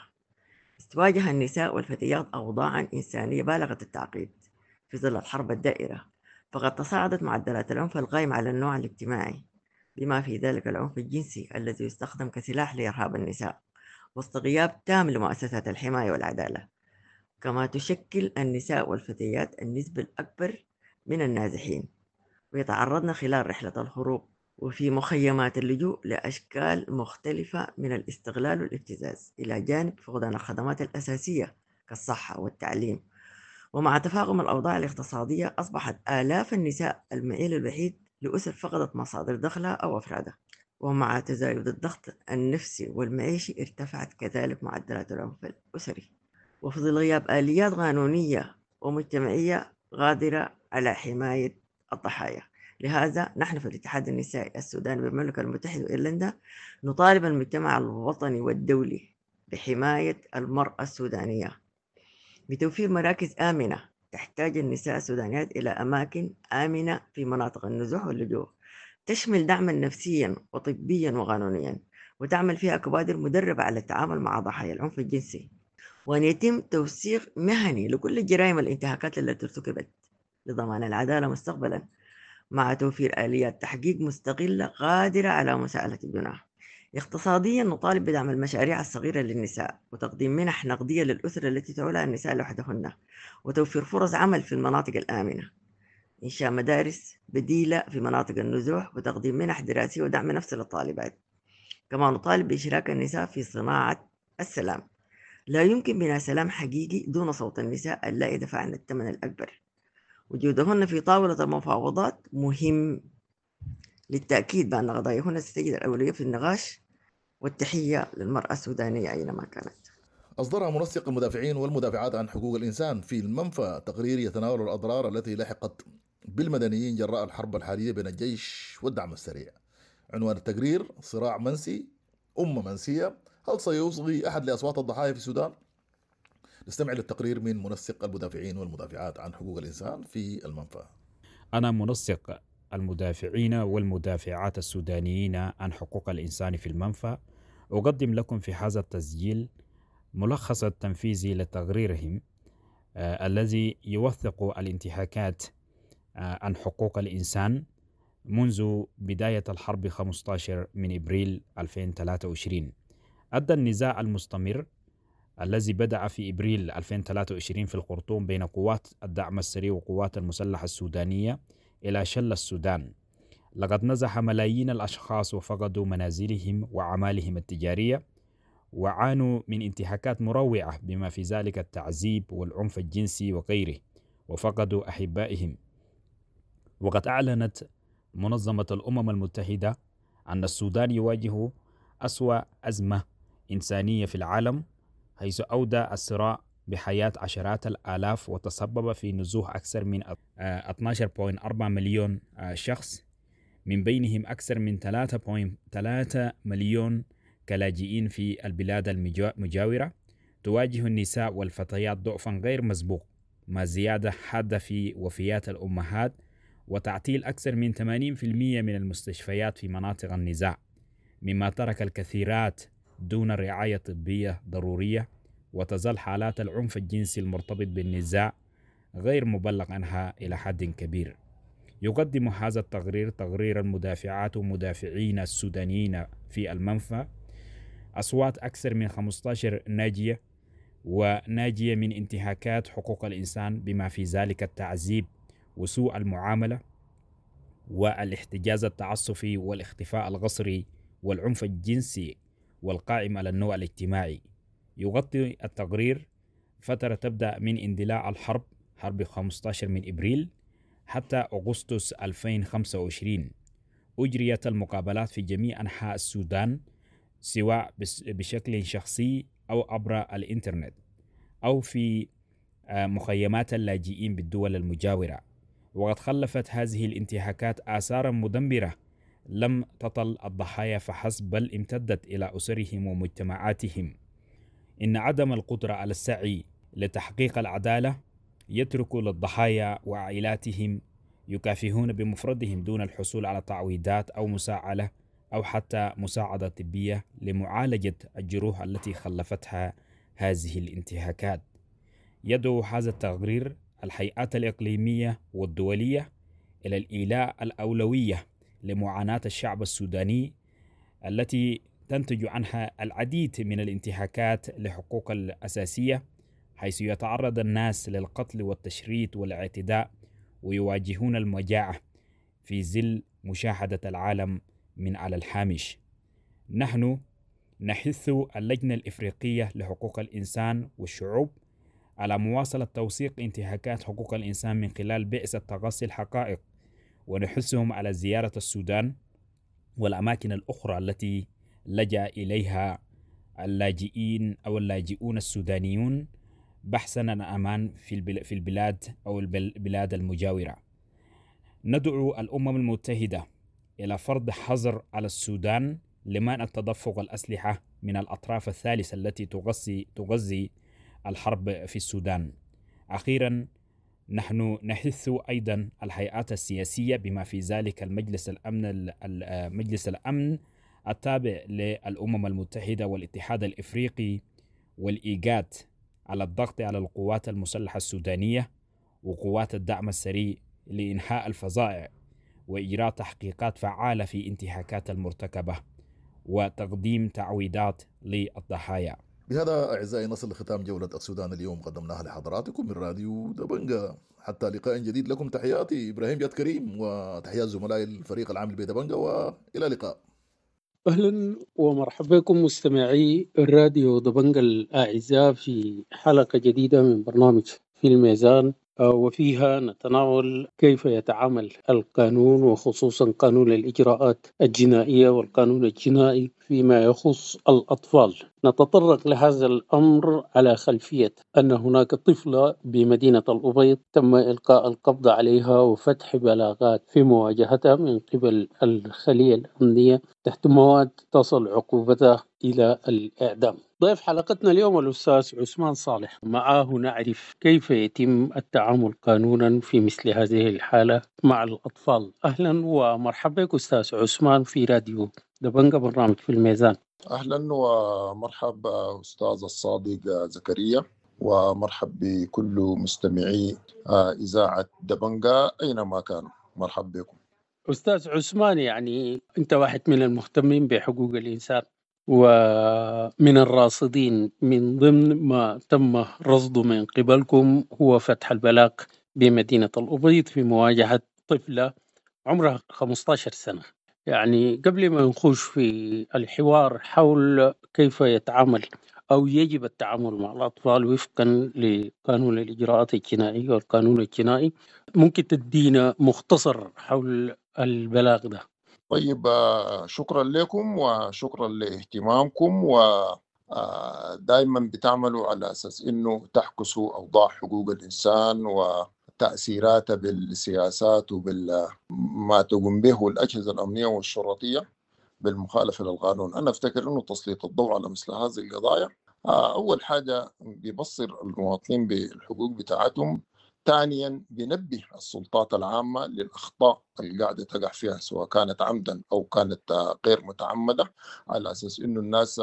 تواجه النساء والفتيات أوضاعا إنسانية بالغة التعقيد في ظل الحرب الدائرة، فقد تصاعدت معدلات العنف القائم على النوع الاجتماعي بما في ذلك العنف الجنسي الذي يستخدم كسلاح لإرهاب النساء وسط غياب تام لمؤسسات الحماية والعدالة. كما تشكل النساء والفتيات النسبة الأكبر من النازحين، ويتعرضن خلال رحلة الهروب وفي مخيمات اللجوء لأشكال مختلفة من الاستغلال والابتزاز، إلى جانب فقدان الخدمات الأساسية كالصحة والتعليم. ومع تفاقم الأوضاع الاقتصادية أصبحت آلاف النساء المعيل الوحيد لأسر فقدت مصادر دخلها أو أفرادها، ومع تزايد الضغط النفسي والمعيشي ارتفعت كذلك معدلات العنف الأسري، وفي ظل غياب آليات قانونية ومجتمعية قادرة على حماية الضحايا. لهذا نحن في الاتحاد النسائي السوداني بالمملكة المتحدة وإيرلندا نطالب المجتمع الوطني والدولي بحماية المرأة السودانية، بتوفير مراكز آمنة. تحتاج النساء السودانيات إلى أماكن آمنة في مناطق النزوح واللجوء، تشمل دعما نفسيا وطبيا وقانونيا، وتعمل فيها كوادر مدربة على التعامل مع ضحايا العنف الجنسي، وأن يتم توثيق مهني لكل الجرائم والانتهاكات التي ارتكبت لضمان العدالة مستقبلا، مع توفير آليات تحقيق مستقلة قادرة على مساءلة الجناح. اقتصاديا نطالب بدعم المشاريع الصغيرة للنساء وتقديم منح نقدية للأسر التي تعولها النساء لوحدهن، وتوفير فرص عمل في المناطق الآمنة، إنشاء مدارس بديلة في مناطق النزوح، وتقديم منح دراسية ودعم نفسي للطالبات. كما نطالب بإشراك النساء في صناعة السلام، لا يمكن بناء سلام حقيقي دون صوت النساء اللائي دفعن الثمن الأكبر. وجودهن في طاولة المفاوضات مهم للتأكيد بأن قضاياهن ستجد الأولوية في النقاش، والتحية للمرأة السودانية أينما كانت.
أصدرها منسق المدافعين والمدافعات عن حقوق الإنسان في المنفى تقرير يتناول الأضرار التي لحقت بالمدنيين جراء الحرب الحالية بين الجيش والدعم السريع. عنوان التقرير: صراع منسي، أمة منسية، هل سيصغي أحد لأصوات الضحايا في السودان؟ نستمع للتقرير من منسق المدافعين والمدافعات عن حقوق الإنسان في المنفى.
أنا منسق المدافعين والمدافعات السودانيين عن حقوق الإنسان في المنفى، أقدم لكم في هذا التسجيل ملخص التنفيذي لتقريرهم الذي يوثق الانتهاكات عن حقوق الإنسان منذ بداية الحرب 15 من إبريل 2023. أدى النزاع المستمر الذي بدأ في إبريل 2023 في الخرطوم بين قوات الدعم السريع وقوات المسلحة السودانية إلى شل السودان. لقد نزح ملايين الأشخاص وفقدوا منازلهم وأعمالهم التجارية، وعانوا من انتهاكات مروعة بما في ذلك التعذيب والعنف الجنسي وغيره، وفقدوا أحبائهم. وقد أعلنت منظمة الأمم المتحدة أن السودان يواجه أسوأ أزمة إنسانية في العالم، حيث أودى الصراع بحياة عشرات الآلاف وتسبب في نزوح أكثر من 12.4 مليون شخص، من بينهم أكثر من 3.3 مليون كلاجئين في البلاد المجاورة. تواجه النساء والفتيات ضعفا غير مسبوق، مع زيادة حادة في وفيات الأمهات، وتعطيل أكثر من 80% من المستشفيات في مناطق النزاع، مما ترك الكثيرات دون رعاية طبية ضرورية. وتظل حالات العنف الجنسي المرتبط بالنزاع غير مبلغ عنها إلى حد كبير. يقدم هذا التقرير تقرير المدافعات ومدافعين السودانيين في المنفى أصوات أكثر من 15 ناجية وناجية من انتهاكات حقوق الإنسان، بما في ذلك التعذيب وسوء المعاملة والاحتجاز التعسفي والاختفاء القسري والعنف الجنسي والقائم على النوع الاجتماعي. يغطي التقرير فترة تبدأ من اندلاع الحرب، حرب 15 من إبريل، حتى أغسطس 2025. أجريت المقابلات في جميع أنحاء السودان، سواء بشكل شخصي أو عبر الإنترنت أو في مخيمات اللاجئين بالدول المجاورة. وقد خلفت هذه الانتهاكات آثارا مدمرة لم تطل الضحايا فحسب، بل امتدت إلى أسرهم ومجتمعاتهم. إن عدم القدرة على السعي لتحقيق العدالة يترك للضحايا وعائلاتهم يكافحون بمفردهم دون الحصول على تعويضات أو مساعدة أو حتى مساعدة طبية لمعالجة الجروح التي خلفتها هذه الانتهاكات. يدعو هذا التقرير الهيئات الإقليمية والدولية إلى الإيلاء الأولوية لمعاناة الشعب السوداني التي تنتج عنها العديد من الانتهاكات لحقوق الأساسية، حيث يتعرض الناس للقتل والتشريد والاعتداء ويواجهون المجاعة في ظل مشاهدة العالم من على الهامش. نحن نحث اللجنة الإفريقية لحقوق الإنسان والشعوب على مواصلة توثيق انتهاكات حقوق الإنسان من خلال بعثة تقصي الحقائق، ونحثهم على زيارة السودان والأماكن الأخرى التي لجأ إليها اللاجئين أو اللاجئون السودانيون بحثاً عن أمان في البلاد أو البلاد المجاورة. ندعو الأمم المتحدة إلى فرض حظر على السودان لمنع تدفق الأسلحة من الأطراف الثالثة التي تغذي الحرب في السودان. أخيراً، نحن نحث أيضاً الهيئات السياسية بما في ذلك مجلس الأمن التابع للأمم المتحدة والاتحاد الإفريقي والإيجاد على الضغط على القوات المسلحة السودانية وقوات الدعم السريع لإنهاء الفظائع وإجراء تحقيقات فعالة في انتهاكات المرتكبة وتقديم تعويضات للضحايا.
بهذا أعزائي نصل لختام جولة السودان اليوم قدمناها لحضراتكم من راديو دبنجة. حتى لقاء جديد لكم، تحياتي إبراهيم جاد كريم وتحيات زملائي الفريق العام لبيت دبنجة، وإلى اللقاء.
أهلا ومرحبا بكم مستمعي الراديو دبنج الأعزاء في حلقة جديدة من برنامج في الميزان، وفيها نتناول كيف يتعامل القانون وخصوصا قانون الإجراءات الجنائية والقانون الجنائي فيما يخص الأطفال. نتطرق لهذا الأمر على خلفية أن هناك طفلة بمدينة الأبيض تم إلقاء القبض عليها وفتح بلاغات في مواجهتها من قبل الخلية الأمنية تحت مواد تصل عقوبتها إلى الإعدام. ضيف حلقتنا اليوم الأستاذ عثمان صالح، معاه نعرف كيف يتم التعامل قانونا في مثل هذه الحالة مع الأطفال. أهلا ومرحبا بك أستاذ عثمان في راديو دبنجة برنامج في الميزان.
أهلا ومرحبا أستاذ الصادق زكريا، ومرحب بكل مستمعي إذاعة دبنجة أينما كانوا. مرحب بكم
أستاذ عثمان. يعني أنت واحد من المهتمين بحقوق الإنسان ومن الراصدين من ضمن ما تم رصده من قبلكم هو فتح البلاغ بمدينة الأبيض في مواجهة طفلة عمرها 15 سنة. يعني قبل ما نخش في الحوار حول كيف يتعامل أو يجب التعامل مع الأطفال وفقا لقانون الإجراءات الجنائية والقانون الجنائي، ممكن تدينا مختصر حول البلاغ ده؟
طيب، شكرا لكم وشكرا لاهتمامكم، ودائما بتعملوا على أساس أنه تحكسوا أوضاع حقوق الإنسان وتأثيراتها بالسياسات وبما تقوم به الأجهزة الأمنية والشرطية بالمخالفة للقانون. أنا أفتكر أنه تسليط الضوء على مثل هذه القضايا أول حاجة بيبصر المواطنين بالحقوق بتاعتهم، ثانيا بينبه السلطات العامة للأخطاء اللي قاعدة تقع فيها سواء كانت عمدا أو كانت غير متعمدة، على أساس أنه الناس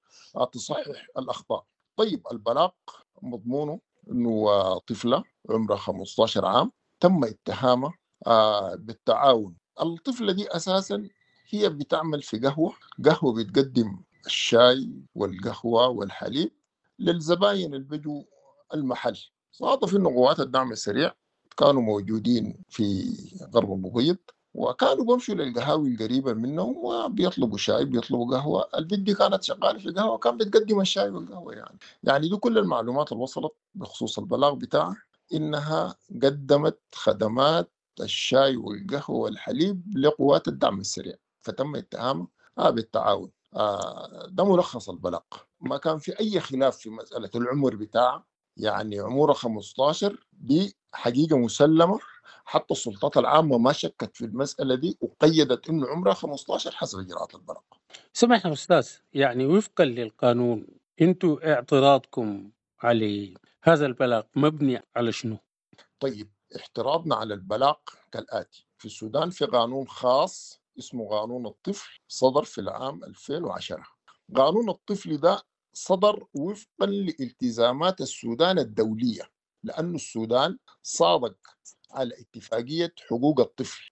تصحح الأخطاء. طيب، البلاغ مضمونه أنه طفلة عمرها 15 عام تم اتهامها بالتعاون. الطفلة دي أساسا هي بتعمل في قهوة بتقدم الشاي والقهوة والحليب للزباين اللي بيجوا المحل. صادف إنه قوات الدعم السريع كانوا موجودين في غرب الأبيض، وكانوا بمشوا للقهاوي القريبة منهم وبيطلبوا شاي بيطلبوا قهوة. البنت دي كانت شغالة في قهوة، كانت بتقدم الشاي والقهوة. يعني دي كل المعلومات اللي وصلت بخصوص البلاغ بتاعها، إنها قدمت خدمات الشاي والقهوة والحليب لقوات الدعم السريع، فتم اتهامه بالتعاون. ده ملخص البلاغ. ما كان في أي خلاف في مسألة العمر بتاعه، يعني عمره 15 دي حقيقة مسلمة، حتى السلطات العامة ما شكت في المسألة دي وقيدت إنه عمره 15 حسب إجراءات البلاغ.
سمح أستاذ، يعني وفقا للقانون أنتوا اعتراضكم على هذا البلاغ مبني على شنو؟
طيب، اعتراضنا على البلاغ كالآتي: في السودان في قانون خاص اسمه قانون الطفل، صدر في العام 2010. قانون الطفل ده صدر وفقا لالتزامات السودان الدولية، لأن السودان صادق على اتفاقية حقوق الطفل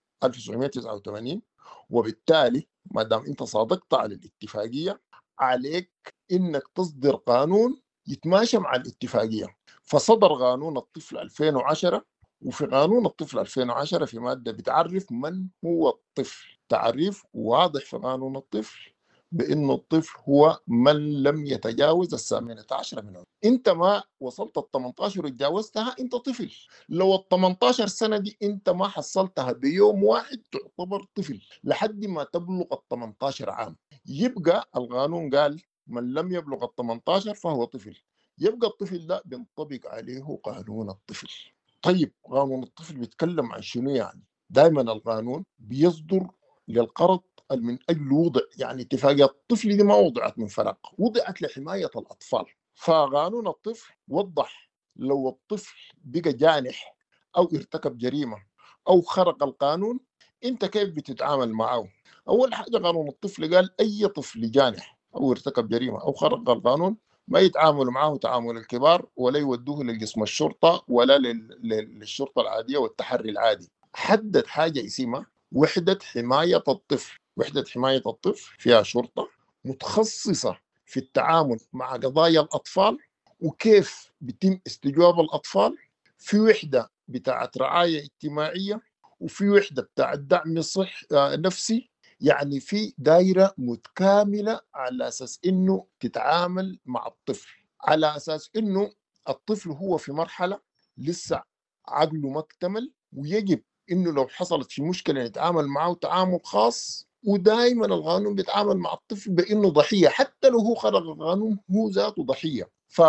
1989، وبالتالي ما دام انت صادقت على الاتفاقية عليك انك تصدر قانون يتماشى مع الاتفاقية. فصدر قانون الطفل 2010، وفي قانون الطفل 2010 في مادة بتعرف من هو الطفل، تعريف واضح في قانون الطفل بأن الطفل هو من لم يتجاوز 18 من عمره. انت ما وصلت 18 وتجاوزتها انت طفل. لو 18 سنة دي انت ما حصلتها بيوم واحد تعتبر طفل لحد ما تبلغ 18 عام. يبقى القانون قال من لم يبلغ 18 فهو طفل، يبقى الطفل ده بينطبق عليه قانون الطفل. طيب، قانون الطفل بيتكلم عن شنو؟ يعني دائما القانون بيصدر للقرض من أجل وضع، يعني اتفاقية الطفل دي ما وضعت من فراغ، وضعت لحماية الأطفال. فقانون الطفل وضح لو الطفل بقى جانح أو ارتكب جريمة أو خرق القانون أنت كيف بتتعامل معه. أول حاجة قانون الطفل قال أي طفل جانح أو ارتكب جريمة أو خرق القانون ما يتعاملوا معه تعامل الكبار، ولا يودوه لقسم الشرطة ولا للشرطة العادية والتحري العادي. حدد حاجة اسمها وحدة حماية الطفل. وحدة حماية الطفل فيها شرطة متخصصة في التعامل مع قضايا الأطفال وكيف بيتم استجواب الأطفال، في وحدة بتاعت رعاية اجتماعية، وفي وحدة بتاعت دعم نفسي يعني في دائرة متكاملة على أساس إنه تتعامل مع الطفل، على أساس إنه الطفل هو في مرحلة لسه عقله ما اكتمل، ويجب إنه لو حصلت في مشكلة نتعامل معه تعامل خاص. ودائما القانون بيتعامل مع الطفل بإنه ضحية، حتى لو هو خلق القانون هو ذاته ضحية.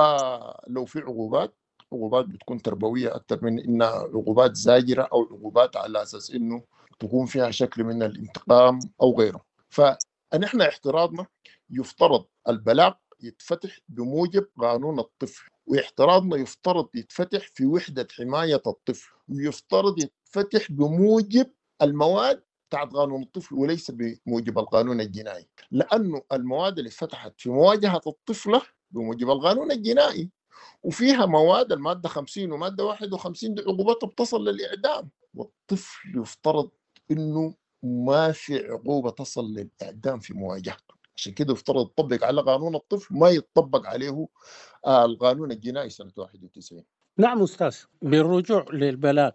فلو في عقوبات بتكون تربوية أكثر من إنها عقوبات زاجرة أو عقوبات على أساس إنه تكون فيها شكل من الانتقام أو غيره. فنحن احتراضنا يفترض البلاغ يتفتح بموجب قانون الطفل، واحتراضنا يفترض يتفتح في وحدة حماية الطفل، ويفترض يتفتح بموجب المواد بتاعت قانون الطفل وليس بموجب القانون الجنائي، لأنه المواد اللي فتحت في مواجهة الطفلة بموجب القانون الجنائي، وفيها مواد المادة 50 ومادة 51 دي عقوبتها بتصل للإعدام، والطفل يفترض إنه ما في عقوبة تصل للإعدام في مواجهته. عشان كده يفترض يطبق على قانون الطفل ما يطبق عليه القانون الجنائي سنة 91.
نعم أستاذ، بالرجوع للبلاغ،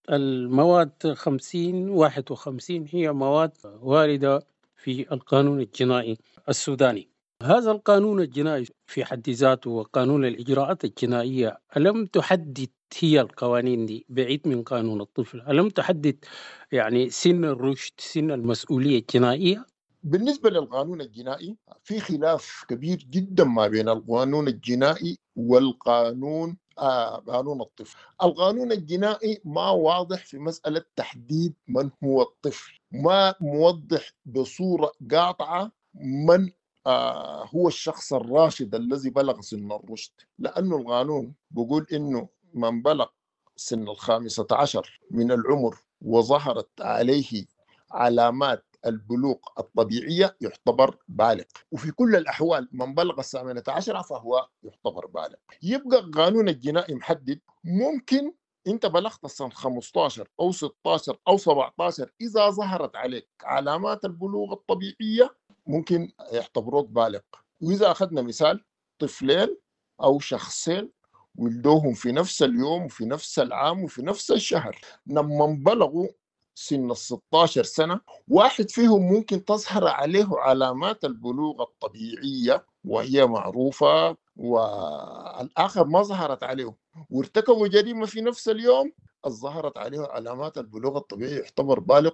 المواد 50 51 هي مواد واردة في القانون الجنائي السوداني. هذا القانون الجنائي في حد ذاته وقانون الإجراءات الجنائية ألم تحدد هي القوانين دي بعيد من قانون الطفل؟ ألم تحدد يعني سن الرشد، سن المسؤولية الجنائية؟
بالنسبة للقانون الجنائي في خلاف كبير جدا ما بين القانون الجنائي والقانون قانون الطفل. القانون الجنائي ما واضح في مسألة تحديد من هو الطفل، ما موضح بصورة قاطعة من هو الشخص الراشد الذي بلغ سن الرشد، لأنه القانون بيقول إنه من بلغ سن 15 من العمر وظهرت عليه علامات البلوغ الطبيعية يعتبر بالغ، وفي كل الأحوال من بلغ 18 فهو يعتبر بالغ. يبقى القانون الجنائي محدد ممكن أنت بلغت سن 15 أو 16 أو 17 إذا ظهرت عليك علامات البلوغ الطبيعية ممكن يعتبروك بالغ. وإذا أخذنا مثال طفلين أو شخصين ولدوهم في نفس اليوم وفي نفس العام وفي نفس الشهر، لما بلغوا سن 16 سنة واحد فيهم ممكن تظهر عليه علامات البلوغ الطبيعية وهي معروفة، والآخر ما ظهرت عليه وارتكبوا جريمة في نفس اليوم ظهرت عليه علامات البلوغ الطبيعي يعتبر بالغ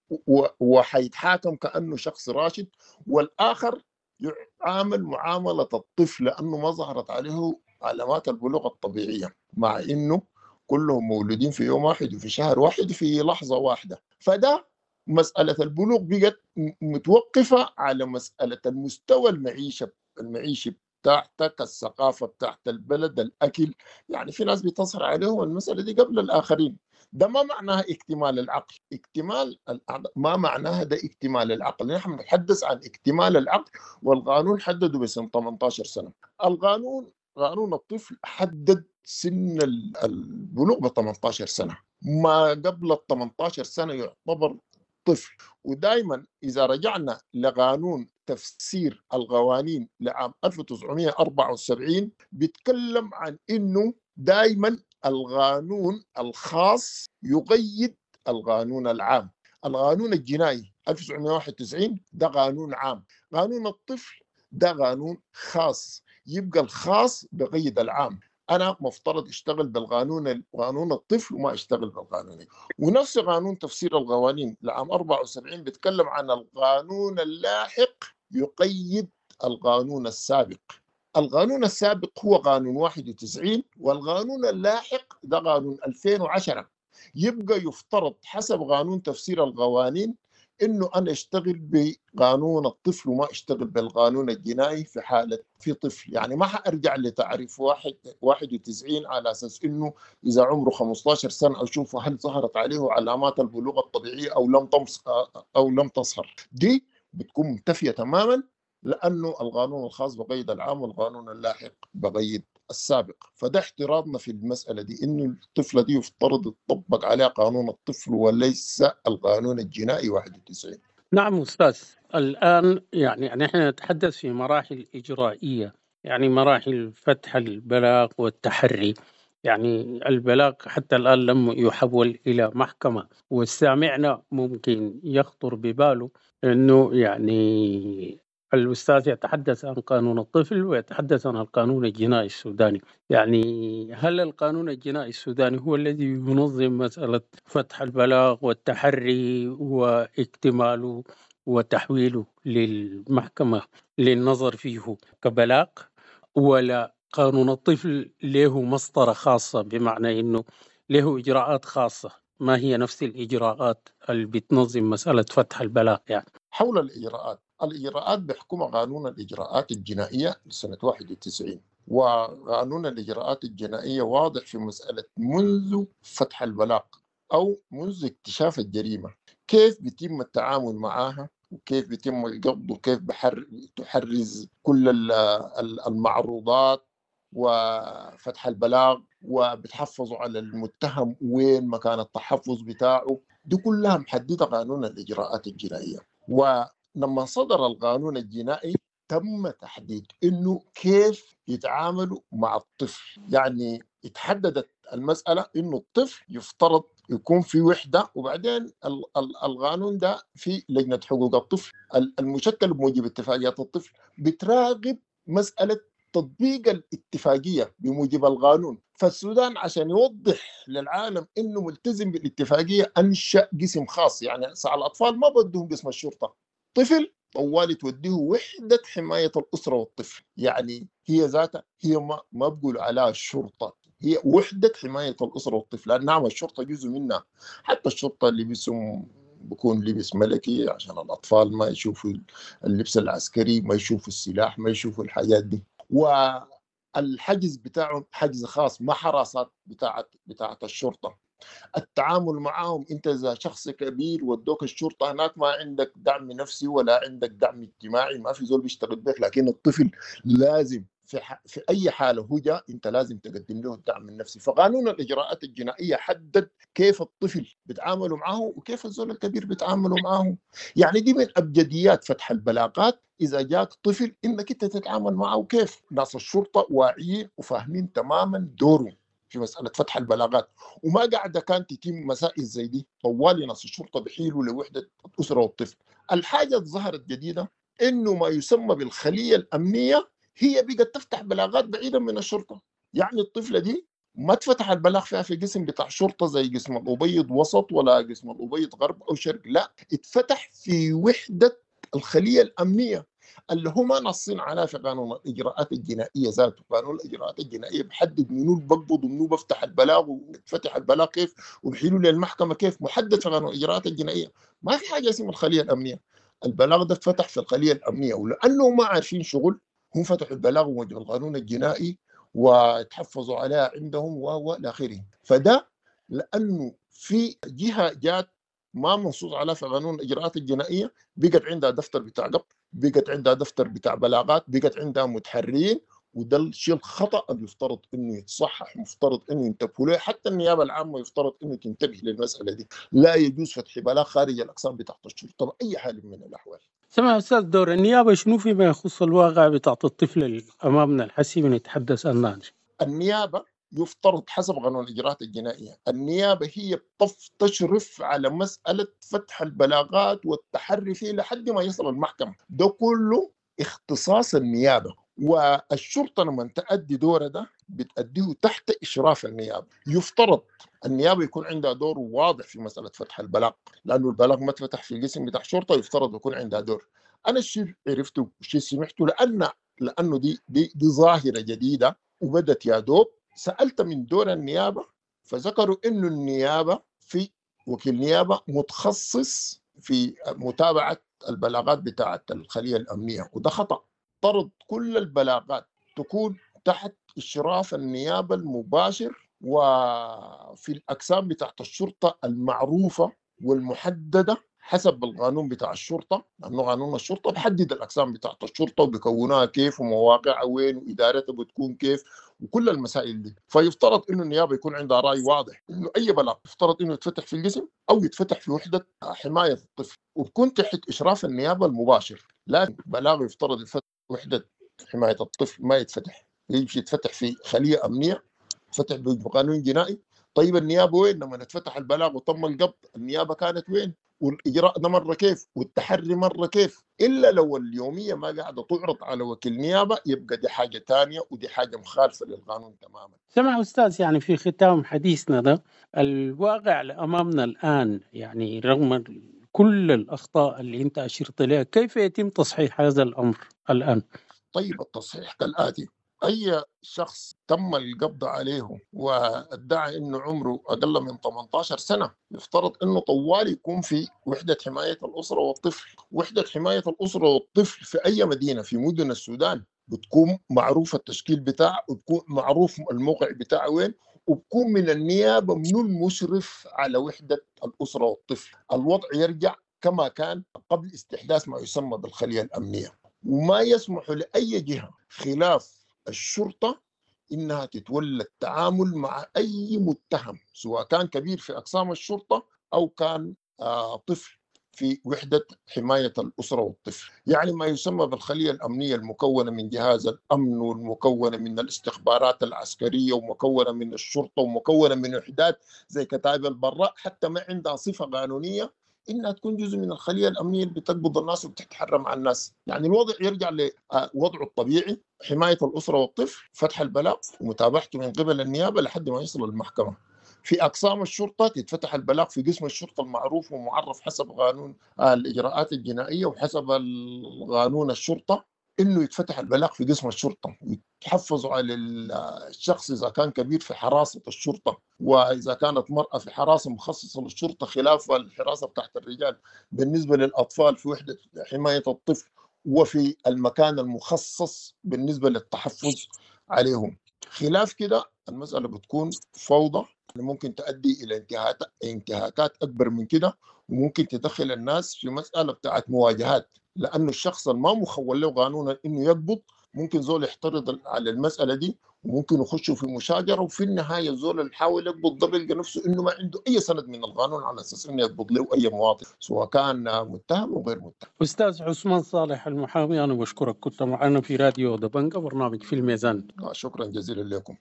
وحيتحاكم كأنه شخص راشد، والآخر يعامل معاملة الطفل لأنه ما ظهرت عليه علامات البلوغ الطبيعية، مع إنه كلهم مولودين في يوم واحد وفي شهر واحد في لحظة واحدة. فده مسألة البلوغ بقت متوقفة على مسألة المستوى المعيشي بتاعتك، الثقافة بتاعت البلد، الأكل. يعني في ناس بتظهر عليهم المسألة دي قبل الآخرين. ده ما معناها اكتمال العقل، ما معناها ده اكتمال العقل. نحن نتحدث عن اكتمال العقل، والقانون حدده بسن 18 سنة. قانون الطفل حدد سن البلوغ ب 18 سنة، ما قبل ال 18 سنة يعتبر طفل. ودائما إذا رجعنا لقانون تفسير القوانين لعام 1974 بيتكلم عن إنه دائما القانون الخاص يقيد القانون العام. القانون الجنائي 1991 ده قانون عام، قانون الطفل ده قانون خاص، يبقى الخاص بقيد العام. أنا مفترض اشتغل قانون الطفل وما اشتغل بالقانون. ونفس قانون تفسير القوانين لعام 74 بيتكلم عن القانون اللاحق يقيد القانون السابق. القانون السابق هو قانون 91، والقانون اللاحق ده قانون 2010. يبقى يفترض حسب قانون تفسير القوانين انه انا اشتغل بقانون الطفل وما اشتغل بالقانون الجنائي في حاله في طفل. يعني ما حارجع لتعريف 91 على اساس انه اذا عمره 15 سنه اشوف هل ظهرت عليه علامات البلوغ الطبيعي او لم تظهر. دي بتكون منتفيه تماما، لانه القانون الخاص بقيد العام والقانون اللاحق بقيد السابق. فده احتراضنا في المسألة دي، إنه الطفلة دي يفترض يطبق عليها قانون الطفل وليس القانون الجنائي 91.
نعم أستاذ، الآن يعني نحن نتحدث في مراحل إجرائية، يعني مراحل فتح البلاغ والتحري. يعني البلاغ حتى الآن لم يحول إلى محكمة، والسامعنا ممكن يخطر بباله أنه يعني الأستاذ يتحدث عن قانون الطفل ويتحدث عن القانون الجنائي السوداني. يعني هل القانون الجنائي السوداني هو الذي ينظم مسألة فتح البلاغ والتحري واكتماله وتحويله للمحكمة للنظر فيه كبلاغ، ولا قانون الطفل له مسطرة خاصة بمعنى أنه له إجراءات خاصة ما هي نفس الإجراءات اللي بتنظم مسألة فتح البلاغ؟ يعني
حول الإجراءات بيحكمها قانون الإجراءات الجنائية لسنة 91، وقانون الإجراءات الجنائية واضح في مسألة منذ فتح البلاغ أو منذ اكتشاف الجريمة كيف بيتم التعامل معها، وكيف بيتم القبض، وكيف تحرز كل المعروضات وفتح البلاغ، وبتحفظوا على المتهم وين مكان التحفظ بتاعه. دي كلها محددة قانون الإجراءات الجنائية. ولما صدر القانون الجنائي تم تحديد إنه كيف يتعاملوا مع الطفل. يعني اتحددت المسألة إنه الطفل يفترض يكون في وحدة، وبعدين القانون ده في لجنة حقوق الطفل المشكل بموجب اتفاقيات الطفل بتراقب مسألة تطبيق الاتفاقية بموجب القانون. فالسودان عشان يوضح للعالم إنه ملتزم بالاتفاقية أنشأ قسم خاص. يعني ساعة الأطفال ما بدهم قسم الشرطة، طفل طوالي توديه وحدة حماية الأسرة والطفل. يعني هي ذاتها هي ما بقول عليها الشرطة، هي وحدة حماية الأسرة والطفل، لأن نعم الشرطة جزء منها. حتى الشرطة اللي بيكون لبس ملكي عشان الأطفال ما يشوفوا اللبس العسكري، ما يشوفوا السلاح، ما يشوفوا الحاجات دي. والحجز بتاعهم حجز خاص، ما حراسات بتاعت الشرطة. التعامل معهم، انت اذا شخص كبير ودوك الشرطه هناك ما عندك دعم نفسي ولا عندك دعم اجتماعي، ما في زول بيشتغل بك. لكن الطفل لازم في اي حاله هو جاء انت لازم تقدم له الدعم النفسي. فقانون الاجراءات الجنائيه حدد كيف الطفل بيتعاملوا معه وكيف الزول الكبير بيتعاملوا معه. يعني دي من ابجديات فتح البلاغات اذا جاك طفل انك انت تتعامل معه كيف. ناس الشرطه واعيين وفاهمين تماما دورهم في مسألة فتح البلاغات، وما قاعدة كانت تتم مسائل زي دي. طوالي ناس الشرطة بيحيلوا لوحدة الأسرة والطفل. الحاجة ظهرت جديدة إنه ما يسمى بالخلية الأمنية هي بقت تفتح بلاغات بعيدا من الشرطة. يعني الطفلة دي ما تفتح البلاغ فيها في قسم بتاع شرطة زي قسم الأبيض وسط ولا قسم الأبيض غرب أو شرق، لا، اتفتح في وحدة الخلية الأمنية اللي هم نصين على في قانون الإجراءات الجنائية ذاته. قانون الإجراءات الجنائية بحدد منو بقبض ومنو بفتح البلاغ وفتح البلاغ كيف وبحيلوا للمحكمة كيف، محدد في قانون الإجراءات الجنائية. ما في حاجة اسمها الخلية الأمنية. البلاغ ده اتفتح في الخلية الأمنية، ولأنه ما عارفين شغل هم فتحوا البلاغ وجه القانون الجنائي وتحفظوا عليها عندهم والى اخره. فده لأنه في جهة جات ما منصوص على في قانون الإجراءات الجنائية بقت عندها دفتر بتاع قبض، بقت عندها دفتر بتاع بلاغات، بقت عندها متحرين. وده الشيء الخطأ اللي يفترض انه يتصحح، مفترض انه ينتبهوا له. حتى النيابة العامة يفترض انه تنتبه للمسألة دي. لا يجوز فتح بلاغ خارج الأقسام بتاعت الشرطة بأي حال من الأحوال.
سمع أستاذ، دور النيابة شنو فيما يخص الواقع بتاعت الطفل اللي أمامنا الحسي بنتحدث عنها؟
النيابة يفترض حسب قانون الإجراءات الجنائية النيابة هي تشرف على مسألة فتح البلاغات والتحري فيه لحد ما يصل المحكمة. ده كله اختصاص النيابة، والشرطة لما تأدي دور ده بتأديه تحت إشراف النيابة. يفترض النيابة يكون عندها دور واضح في مسألة فتح البلاغ، لأنه البلاغ ما اتفتح في القسم بتاع شرطة، يفترض يكون عندها دور. أنا الشيء عرفته والشيء سمعته لأنه دي ظاهرة جديدة وبدت يا دوب. سألت من دور النيابة فذكروا إنه النيابة في وكيل نيابة متخصص في متابعة البلاغات بتاعة الخلية الأمنية، وده خطأ. طرد كل البلاغات تكون تحت إشراف النيابة المباشر وفي الأقسام بتاعة الشرطة المعروفة والمحددة حسب القانون بتاع الشرطة، لأنه قانون الشرطة بحدد الأقسام بتاعت الشرطة وبيكونها كيف ومواقعها وين وإدارتها بتكون كيف وكل المسائل دي. فيفترض إنه النيابة يكون عندها رأي واضح إنه أي بلاغ يفترض إنه يتفتح في القسم أو يتفتح في وحدة حماية الطفل وبكون تحت إشراف النيابة المباشر. لكن بلاغ يفترض يتفتح وحدة حماية الطفل ما يتفتح، يمشي يتفتح في خلية أمنية فتح بقانون جنائي. طيب النيابة وين؟ لما اتفتح البلاغ وتم القبض النيابة كانت وين؟ والإجراء ده مرة كيف؟ والتحري مرة كيف؟ إلا لو اليومية ما قاعدة تعرض على وكيل نيابة يبقى دي حاجة تانية ودي حاجة مخالفة للقانون تماما.
سمع أستاذ، يعني في ختام حديثنا ده، الواقع أمامنا الآن يعني رغم كل الأخطاء اللي أنت أشرت لها، كيف يتم تصحيح هذا الأمر الآن؟
طيب التصحيح كالآتي: أي شخص تم القبض عليه وادعى أنه عمره أقل من 18 سنة يفترض أنه طوال يكون في وحدة حماية الأسرة والطفل. وحدة حماية الأسرة والطفل في أي مدينة في مدن السودان بتكون معروف التشكيل بتاعه وبكون معروف الموقع بتاعه وين، وبكون من النيابة منو المشرف على وحدة الأسرة والطفل. الوضع يرجع كما كان قبل استحداث ما يسمى بالخلية الأمنية، وما يسمح لأي جهة خلاف الشرطة إنها تتولى التعامل مع أي متهم سواء كان كبير في أقسام الشرطة أو كان طفل في وحدة حماية الأسرة والطفل. يعني ما يسمى بالخلية الأمنية المكونة من جهاز الأمن والمكونة من الاستخبارات العسكرية ومكونة من الشرطة ومكونة من وحدات زي كتائب البراء حتى ما عندها صفة قانونية إنها تكون جزء من الخلية الأمنية اللي بتقبض الناس وبتتحرم على الناس. يعني الوضع يرجع لوضعه الطبيعي: حماية الأسرة والطفل، فتح البلاغ ومتابعته من قبل النيابة لحد ما يصل المحكمة. في أقسام الشرطة يتفتح البلاغ في قسم الشرطة المعروف ومعرف حسب قانون الإجراءات الجنائية وحسب قانون الشرطة إنه يتفتح البلاغ في قسم الشرطة ويتحفظوا على الشخص إذا كان كبير في حراسة الشرطة، وإذا كانت مرأة في حراسة مخصصة للشرطة خلاف الحراسة بتاعت الرجال. بالنسبة للأطفال في وحدة حماية الطفل وفي المكان المخصص بالنسبة للتحفظ عليهم. خلاف كده المسألة بتكون فوضى ممكن تؤدي إلى انتهاكات أكبر من كده، وممكن تدخل الناس في مسألة بتاعت مواجهات، لأنه الشخص ما مخول له قانونا إنه يقبض ممكن زول يحترض على المسألة دي وممكن يخشوا في مشاجرة، وفي النهاية زول اللي حاول يقبض ده بيلقى نفسه إنه ما عنده أي سند من القانون على أساس إنه يقبض له أي مواطن سواء كان متهم أو غير متهم.
أستاذ عثمان صالح المحامي، أنا بشكرك، كنت معنا في راديو دبنجة برنامج في الميزان.
شكرا جزيلا لكم.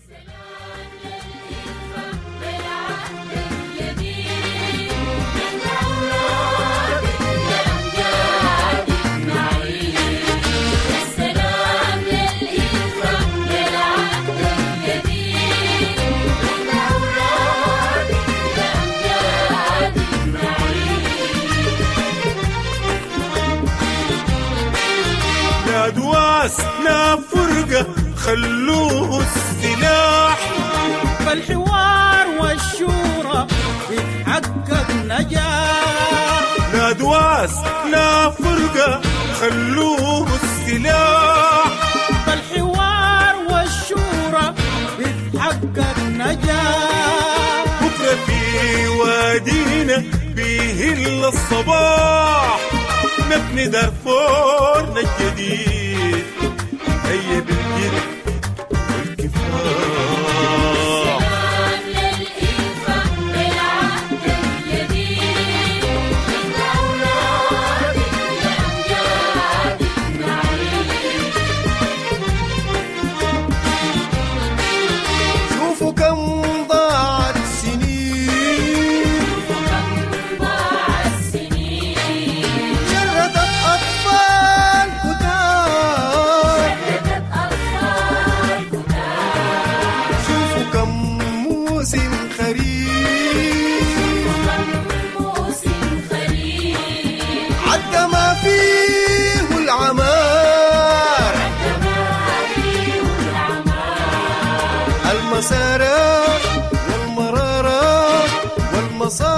لا دواس لا فرقة خلوه السلاح،
فالحوار والشورى بتحقق نجاح.
لا دواس لا فرقة خلوه السلاح،
فالحوار والشورى بتحقق نجاح.
بكرة في وادينا بيهل الصباح، نبني دارفورنا الجديد هيا بالجد والكفاح.
سلام للإلفة بالعهد الجديد، من أولادك لأمجادك نعيش.
شوفوا كم ضاعت سنين، شردت أطفال كتار. شوفوا كم موسم خريف عدى ما فيه العمار. المسارات والمرارات والمصائب